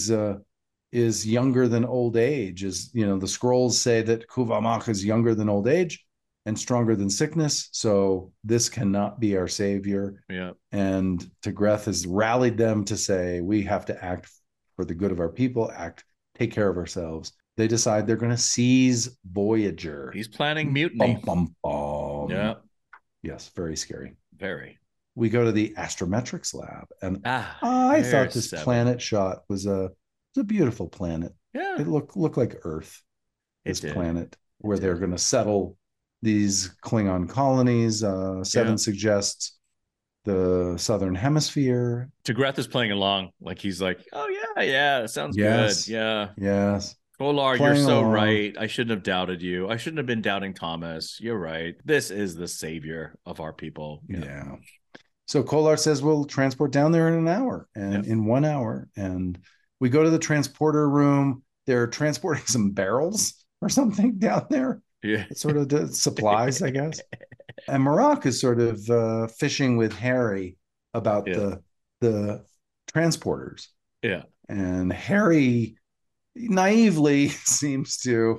is younger than old age. The scrolls say that Kuvamach is younger than old age. and stronger than sickness. So this cannot be our savior. Yeah. And Tigreth has rallied them to say, we have to act for the good of our people, take care of ourselves. They decide they're going to seize Voyager. He's planning mutiny. Bum, bum, bum. Yeah. Yes, very scary. Very. We go to the Astrometrics lab, and I thought this planet shot was a beautiful planet. Yeah. It looked like Earth, this planet, where they're going to settle these Klingon colonies. Seven suggests the southern hemisphere. Tigreth is playing along, like he's like, oh yeah, it sounds good. Yeah. Yes. Kolar, you're so right. I shouldn't have doubted you. I shouldn't have been doubting Thomas. You're right. This is the savior of our people. Yeah. So Kolar says we'll transport down there in an hour, and in 1 hour. And we go to the transporter room. They're transporting some barrels or something down there. Yeah. It's sort of supplies, I guess. And Marok is sort of fishing with Harry about the transporters. Yeah. And Harry naively seems to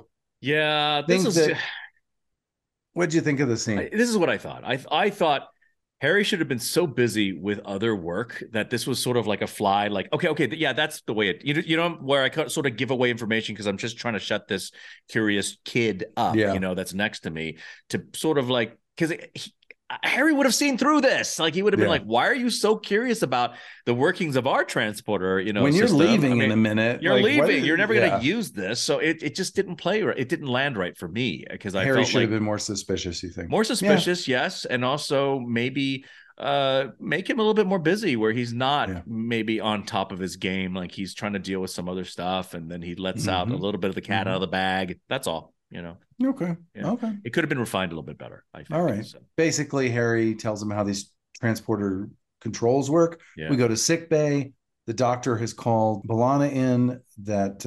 what'd you think of the scene? This is what I thought. I thought Harry should have been so busy with other work that this was sort of like a fly, like, okay, yeah, that's the way it, you know, where I sort of give away information because I'm just trying to shut this curious kid up, that's next to me, to sort of like, because Harry would have seen through this. Like, he would have been like, why are you so curious about the workings of our transporter, when you're system? leaving in a minute, you're leaving, you're never going to use this. So it just didn't play right. It didn't land right for me, because I Harry felt should have been more suspicious, you think? More suspicious, yes. And also maybe make him a little bit more busy, where he's not maybe on top of his game. Like, he's trying to deal with some other stuff, and then he lets out a little bit of the cat out of the bag. That's all. Okay. It could have been refined a little bit better, I think. All right. So basically, Harry tells him how these transporter controls work. We go to sick bay. The doctor has called B'Elanna in that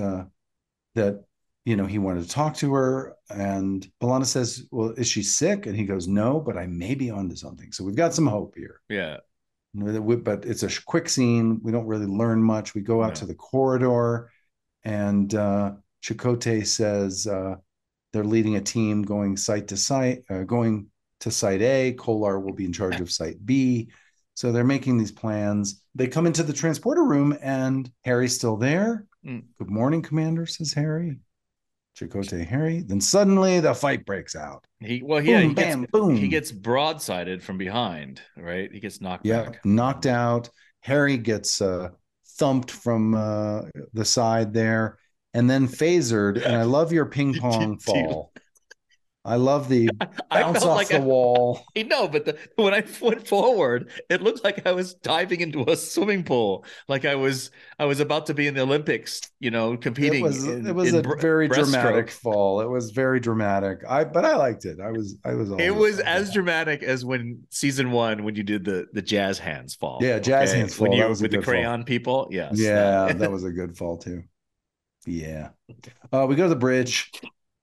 he wanted to talk to her, and B'Elanna says, well, is she sick? And he goes, no, but I may be onto something. So we've got some hope here. Yeah. But it's a quick scene. We don't really learn much. We go out to the corridor, and Chakotay says they're leading a team going site to site, going to site A. Kolar will be in charge of site B. So they're making these plans. They come into the transporter room, and Harry's still there. Good morning, Commander, says Harry. Chakotay, Harry. Then suddenly the fight breaks out. He gets broadsided from behind, right? He gets knocked back. Knocked out. Harry gets thumped from the side there, and then phasered. And I love your ping pong fall. I love the bounce off the wall. I know, but when I went forward, it looked like I was diving into a swimming pool, like I was about to be in the Olympics, competing. It was a very dramatic fall. It was very dramatic. But I liked it. It was as dramatic as when season 1, when you did the jazz hands fall. Yeah, jazz hands fall. With the crayon people. Yes. Yeah, that was a good fall too. Yeah. We go to the bridge.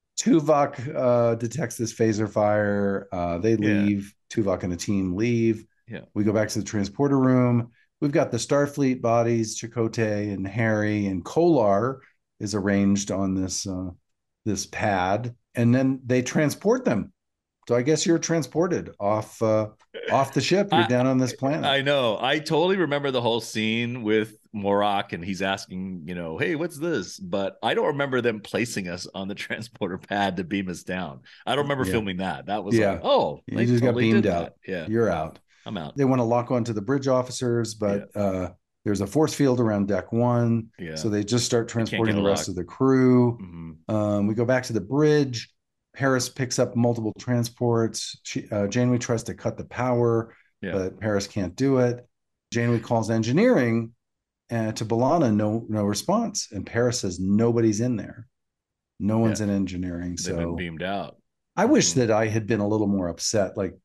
Tuvok detects this phaser fire. They leave. Tuvok and the team leave. Yeah. We go back to the transporter room. We've got the Starfleet bodies, Chakotay and Harry, and Kolar is arranged on this pad, and then they transport them. So I guess you're transported off the ship. You're down on this planet. I know. I totally remember the whole scene with Morag, and he's asking, hey, what's this? But I don't remember them placing us on the transporter pad to beam us down. I don't remember filming that. That was like, oh, you just got beamed out. Yeah, you're out. I'm out. They want to lock onto the bridge officers, but there's a force field around deck 1. Yeah. So they just start transporting the rest of the crew. Mm-hmm. We go back to the bridge. Paris picks up multiple transports. Janeway tries to cut the power, but Paris can't do it. Janeway calls engineering, and to B'Elanna, no response. And Paris says nobody's in there. No one's in engineering. So they've been beamed out. I wish that I had been a little more upset. Like,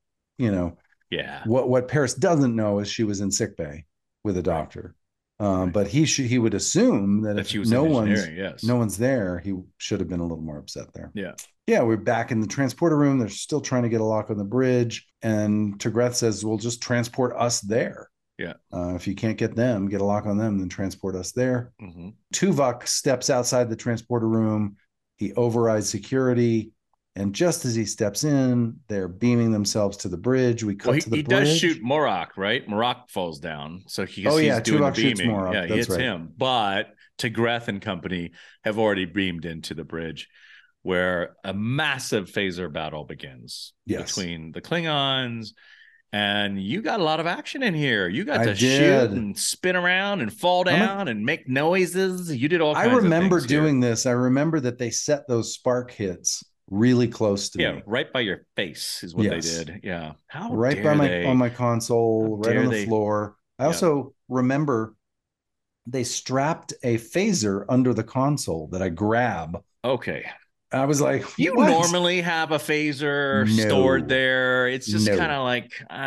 what Paris doesn't know is she was in sickbay with a doctor. But he would assume that if no one's there, he should have been a little more upset there. Yeah, we're back in the transporter room. They're still trying to get a lock on the bridge, and Tigreth says, "We'll just transport us there. Yeah, if you can't get a lock on them, then transport us there." Mm-hmm. Tuvok steps outside the transporter room. He overrides security. And just as he steps in, they're beaming themselves to the bridge. We cut to the he bridge. does shoot Morak, right? Morak falls down. So he's Oh, yeah, doing Tuvok the shoots beaming. Morak. Yeah, he That's hits right. him. But Tigreth and company have already beamed into the bridge, where a massive phaser battle begins between the Klingons. And you got a lot of action in here. You got to shoot and spin around and fall down and make noises. You did all kinds of things. I remember doing this. I remember that they set those spark hits really close to me. Yeah, right by your face is what they did. Yeah. How right by on my console, right on the floor. I also remember they strapped a phaser under the console that I grab. Okay. I was like, you normally have a phaser stored there. It's just kind of like,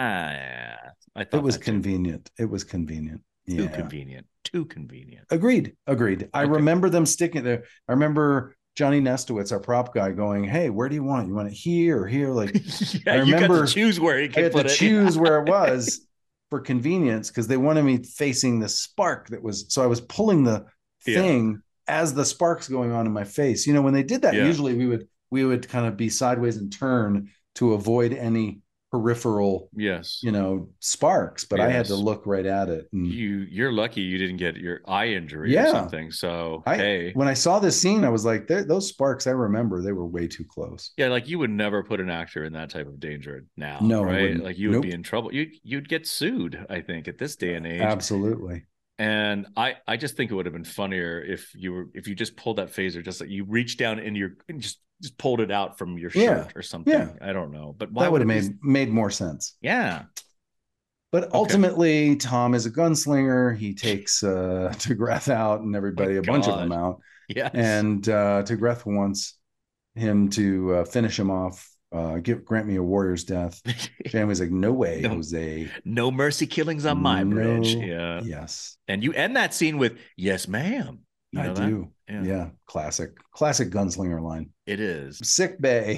I thought it was convenient. It was convenient. Too convenient. Too convenient. Agreed. I remember them sticking there. I remember Johnny Nestowitz, our prop guy, going, "Hey, where do you want it? You want it here or here?" Like, I remember you got to choose where you can put it. Choose where it was for convenience because they wanted me facing the spark that was. So I was pulling the thing as the sparks going on in my face. You know, when they did that, usually we would kind of be sideways and turn to avoid any peripheral, sparks. But I had to look right at it. And you're lucky you didn't get your eye injury or something. So when I saw this scene, I was like, those sparks. I remember they were way too close. Yeah, like you would never put an actor in that type of danger now. No, right? Like you would be in trouble. You'd get sued. I think at this day and age. Absolutely. And I just think it would have been funnier if you just pulled that phaser, just like you reached down in and just pulled it out from your shirt or something. Yeah. I don't know, but why that would have made more sense. Yeah. But ultimately, Tom is a gunslinger. He takes Tigreth out and everybody, a bunch of them out. Yeah. And Tigreth wants him to finish him off. Grant me a warrior's death. Janeway's like, no way, Jose. No mercy killings on my bridge. Yeah. Yes. And you end that scene with, yes, ma'am. I do. Yeah. Classic gunslinger line. It is. Sick bay.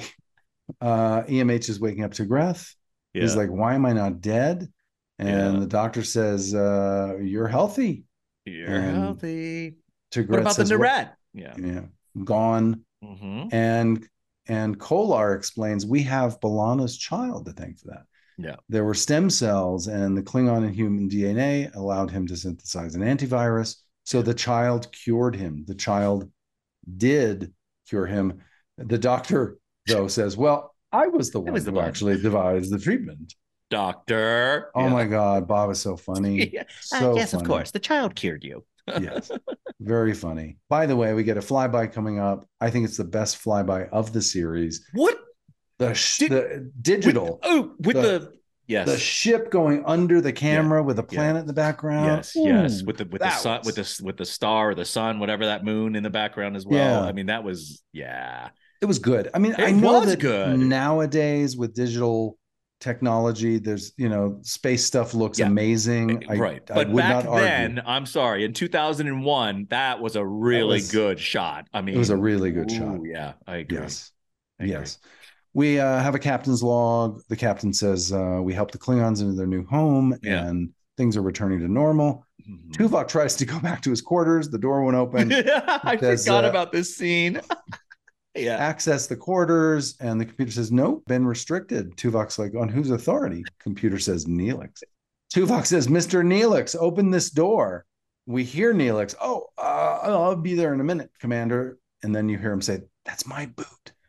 EMH is waking up Tigreth. Yeah. He's like, why am I not dead? And the doctor says, you're healthy. You're healthy. Tigreth what about says, the Naret? Yeah. Gone. Mm-hmm. And Kolar explains, we have B'Elanna's child to thank for that. Yeah. There were stem cells, and the Klingon and human DNA allowed him to synthesize an antivirus. So the child cured him. The child did cure him. The doctor, though, says, well, I was the one who actually devised the treatment. Doctor. Oh, my God. Bob is so funny. So yes, funny. Of course. The child cured you. Yes. Very funny. By the way, we get a flyby coming up. I think it's the best flyby of the series. What? The digital. The ship going under the camera with a planet in the background. Yes. With the sun, with the star or the sun, whatever, that moon in the background as well. I mean, that was it was good. I mean, I know that good. Nowadays with digital technology, there's space stuff looks amazing, right? But back then, I'm sorry, in 2001, that was a really good shot. I mean, it was a really good shot. Yeah, I agree. Yes. We have a captain's log. The captain says we helped the Klingons into their new home, and things are returning to normal. Tuvok tries to go back to his quarters. The door won't open. I forgot about this scene. Access the quarters, and the computer says, nope, been restricted. Tuvok's like, on whose authority? Computer says, Neelix. Tuvok says, Mr. Neelix, open this door. We hear Neelix, I'll be there in a minute, Commander. And then you hear him say, that's my boot.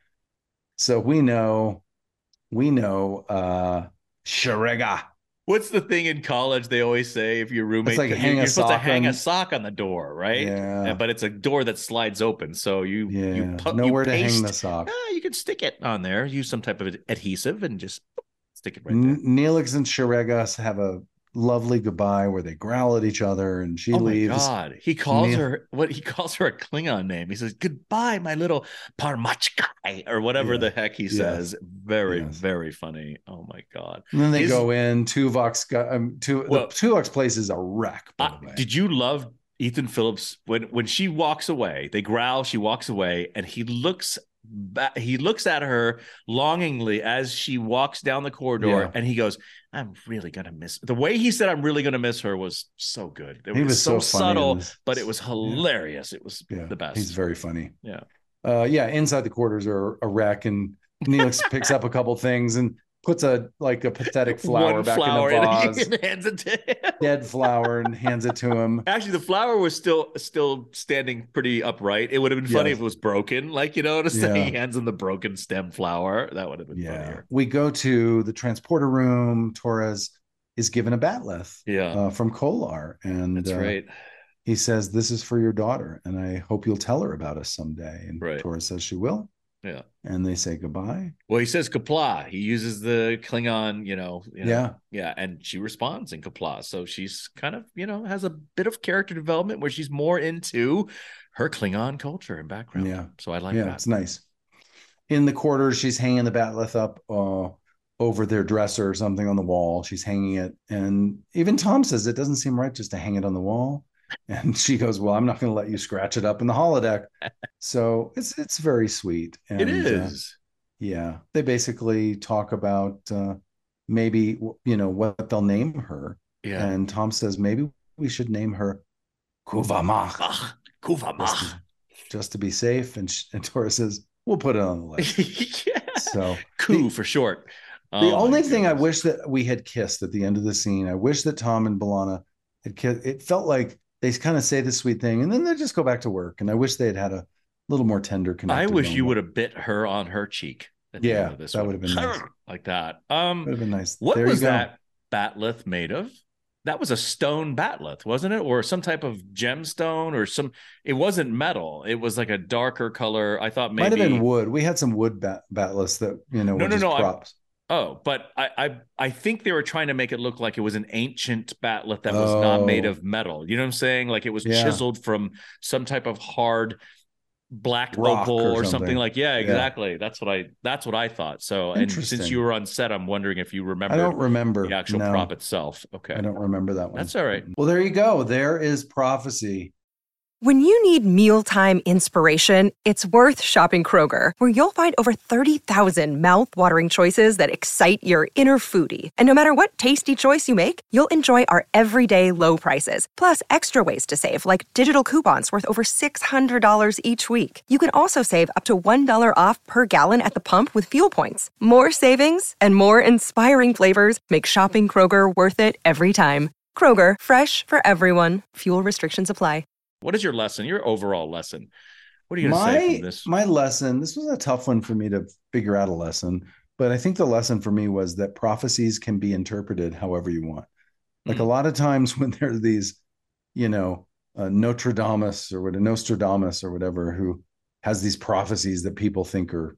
So we know, Sharega. What's the thing in college they always say if your roommate, like you're supposed to hang a sock on the door, right? Yeah. But it's a door that slides open. So you nowhere to hang the sock. You can stick it on there, use some type of adhesive and just stick it right there. Neelix and Sharega have a lovely goodbye where they growl at each other and she leaves. Oh my God. He calls her a Klingon name. He says, goodbye, my little Parmachkai, or whatever the heck he says. Very, very funny. Oh my God. And then they go in. Tuvok's Tuvok's place is a wreck, by the way. Did you love Ethan Phillips when she walks away? They growl, she walks away, and he looks at her longingly as she walks down the corridor, and he goes, I'm really gonna miss the way he said I'm really gonna miss her was so good. It was so subtle, but it was hilarious. It was the best. He's very funny. Yeah. Inside the quarters are a wreck, and Neelix picks up a couple things and puts a pathetic flower One back flower in the vase, and hands it to him. dead flower, and hands it to him. Actually, the flower was still standing pretty upright. It would have been funny Yes. if it was broken, like, you know, to say Yeah. he hands him the broken stem flower. That would have been Yeah. funnier. We go to the transporter room. Torres is given a batleth from Kolar. And That's right. he says, "This is for your daughter, and I hope you'll tell her about us someday." And Right. Torres says she will. Yeah. And they say goodbye. Well, he says Kapla. He uses the Klingon, you know. Yeah. Yeah. And she responds in Kapla. So she's kind of, has a bit of character development where she's more into her Klingon culture and background. Yeah. So I like Yeah, that. it's nice. In the quarters, she's hanging the batleth up over their dresser or something on the wall. She's hanging it. And even Tom says it doesn't seem right just to hang it on the wall. And she goes, "Well, I'm not going to let you scratch it up in the holodeck." So it's very sweet. And, It is. yeah. They basically talk about maybe, what they'll name her. Yeah. And Tom says, maybe we should name her Kuvamach. Kuvamach. Just to be safe. And Torres says, "We'll put it on the list." Yeah. So Ku for short. the only thing I wish that we had kissed at the end of the scene, I wish that Tom and B'Elanna had kissed. It felt like they kind of say this sweet thing and then they just go back to work. And I wish they had a little more tender connection. I wish you would have bit her on her cheek. At the end of this that would have been nice. Like that. Would have been nice. What There was you go. that batleth made of? That was a stone batleth, wasn't it? Or some type of gemstone or it wasn't metal. It was like a darker color. I thought maybe Might have been wood. We had some wood batleths that, were just props. But I think they were trying to make it look like it was an ancient batleth that was not made of metal. You know what I'm saying? Like it was chiseled from some type of hard black Rock opal or or something something. like. Yeah, exactly. That's what I thought. So, and since Interesting. you were on set, I'm wondering if you remember. I don't remember the actual no. prop itself. Okay, I don't remember that one. That's all right. Well, there you go. There is Prophecy. When you need mealtime inspiration, it's worth shopping Kroger, where you'll find over 30,000 mouth-watering choices that excite your inner foodie. And no matter what tasty choice you make, you'll enjoy our everyday low prices, plus extra ways to save, like digital coupons worth over $600 each week. You can also save up to $1 off per gallon at the pump with fuel points. More savings and more inspiring flavors make shopping Kroger worth it every time. Kroger, fresh for everyone. Fuel restrictions apply. What is your lesson? Your overall lesson? What are you going to say from this? My lesson, this was a tough one for me to figure out a lesson, but I think the lesson for me was that prophecies can be interpreted however you want. Like a lot of times when there are these, Nostradamus or whatever, who has these prophecies that people think are,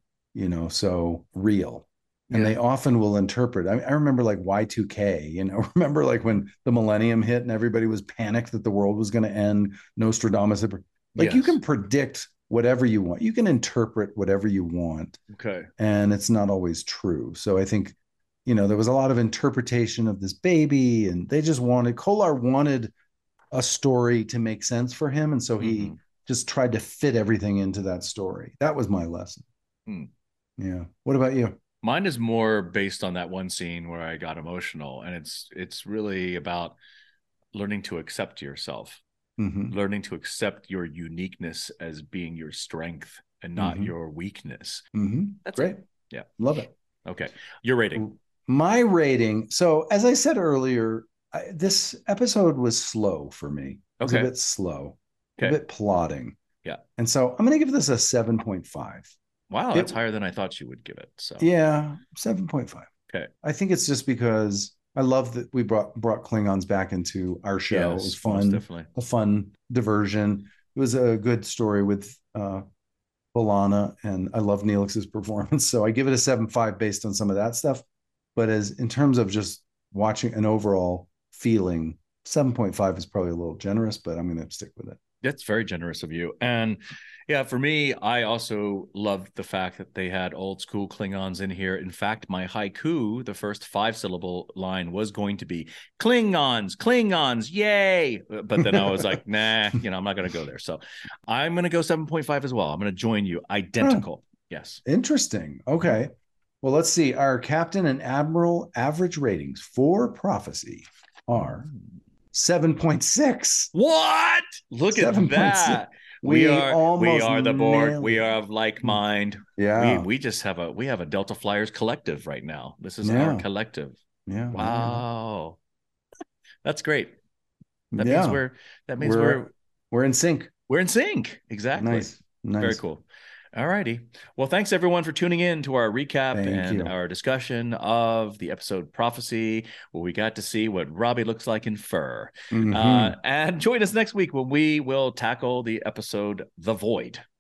so real. And they often will interpret. I remember like Y2K, remember like when the millennium hit and everybody was panicked that the world was going to end. Nostradamus, you can predict whatever you want. You can interpret whatever you want. Okay. And it's not always true. So I think, there was a lot of interpretation of this baby and Kolar wanted a story to make sense for him. And so he just tried to fit everything into that story. That was my lesson. Yeah. What about you? Mine is more based on that one scene where I got emotional, and it's really about learning to accept yourself, learning to accept your uniqueness as being your strength and not your weakness. That's great. Yeah. Love it. Okay. Your rating. My rating. So as I said earlier, this episode was slow for me. It was a bit slow, a bit plodding. Yeah. And so I'm going to give this a 7.5. Wow, that's higher than I thought you would give it. So yeah, 7.5. Okay. I think it's just because I love that we brought Klingons back into our show. Yes, it was fun, definitely a fun diversion. It was a good story with B'Elanna, and I love Neelix's performance. So I give it a 7.5 based on some of that stuff. But in terms of just watching an overall feeling, 7.5 is probably a little generous, but I'm going to stick with it. That's very generous of you. And yeah, for me, I also loved the fact that they had old school Klingons in here. In fact, my haiku, the first 5-syllable line, was going to be Klingons, yay. But then I was like, nah, I'm not going to go there. So I'm going to go 7.5 as well. I'm going to join you. Identical. Yes. Interesting. Okay. Well, let's see. Our captain and admiral average ratings for Prophecy are 7.6. What? Look at 7.6. that. We are the board. nailed We it. are of like mind. Yeah. We just have a Delta Flyers collective right now. This is Yeah. our collective. Yeah. Wow. That's great. That Yeah. means we're in sync. we're in sync. Exactly. Nice. Very cool. All righty. Well, thanks everyone for tuning in to our recap Thank you. our discussion of the episode Prophecy, where we got to see what Robbie looks like in fur. Mhm. And join us next week when we will tackle the episode The Void.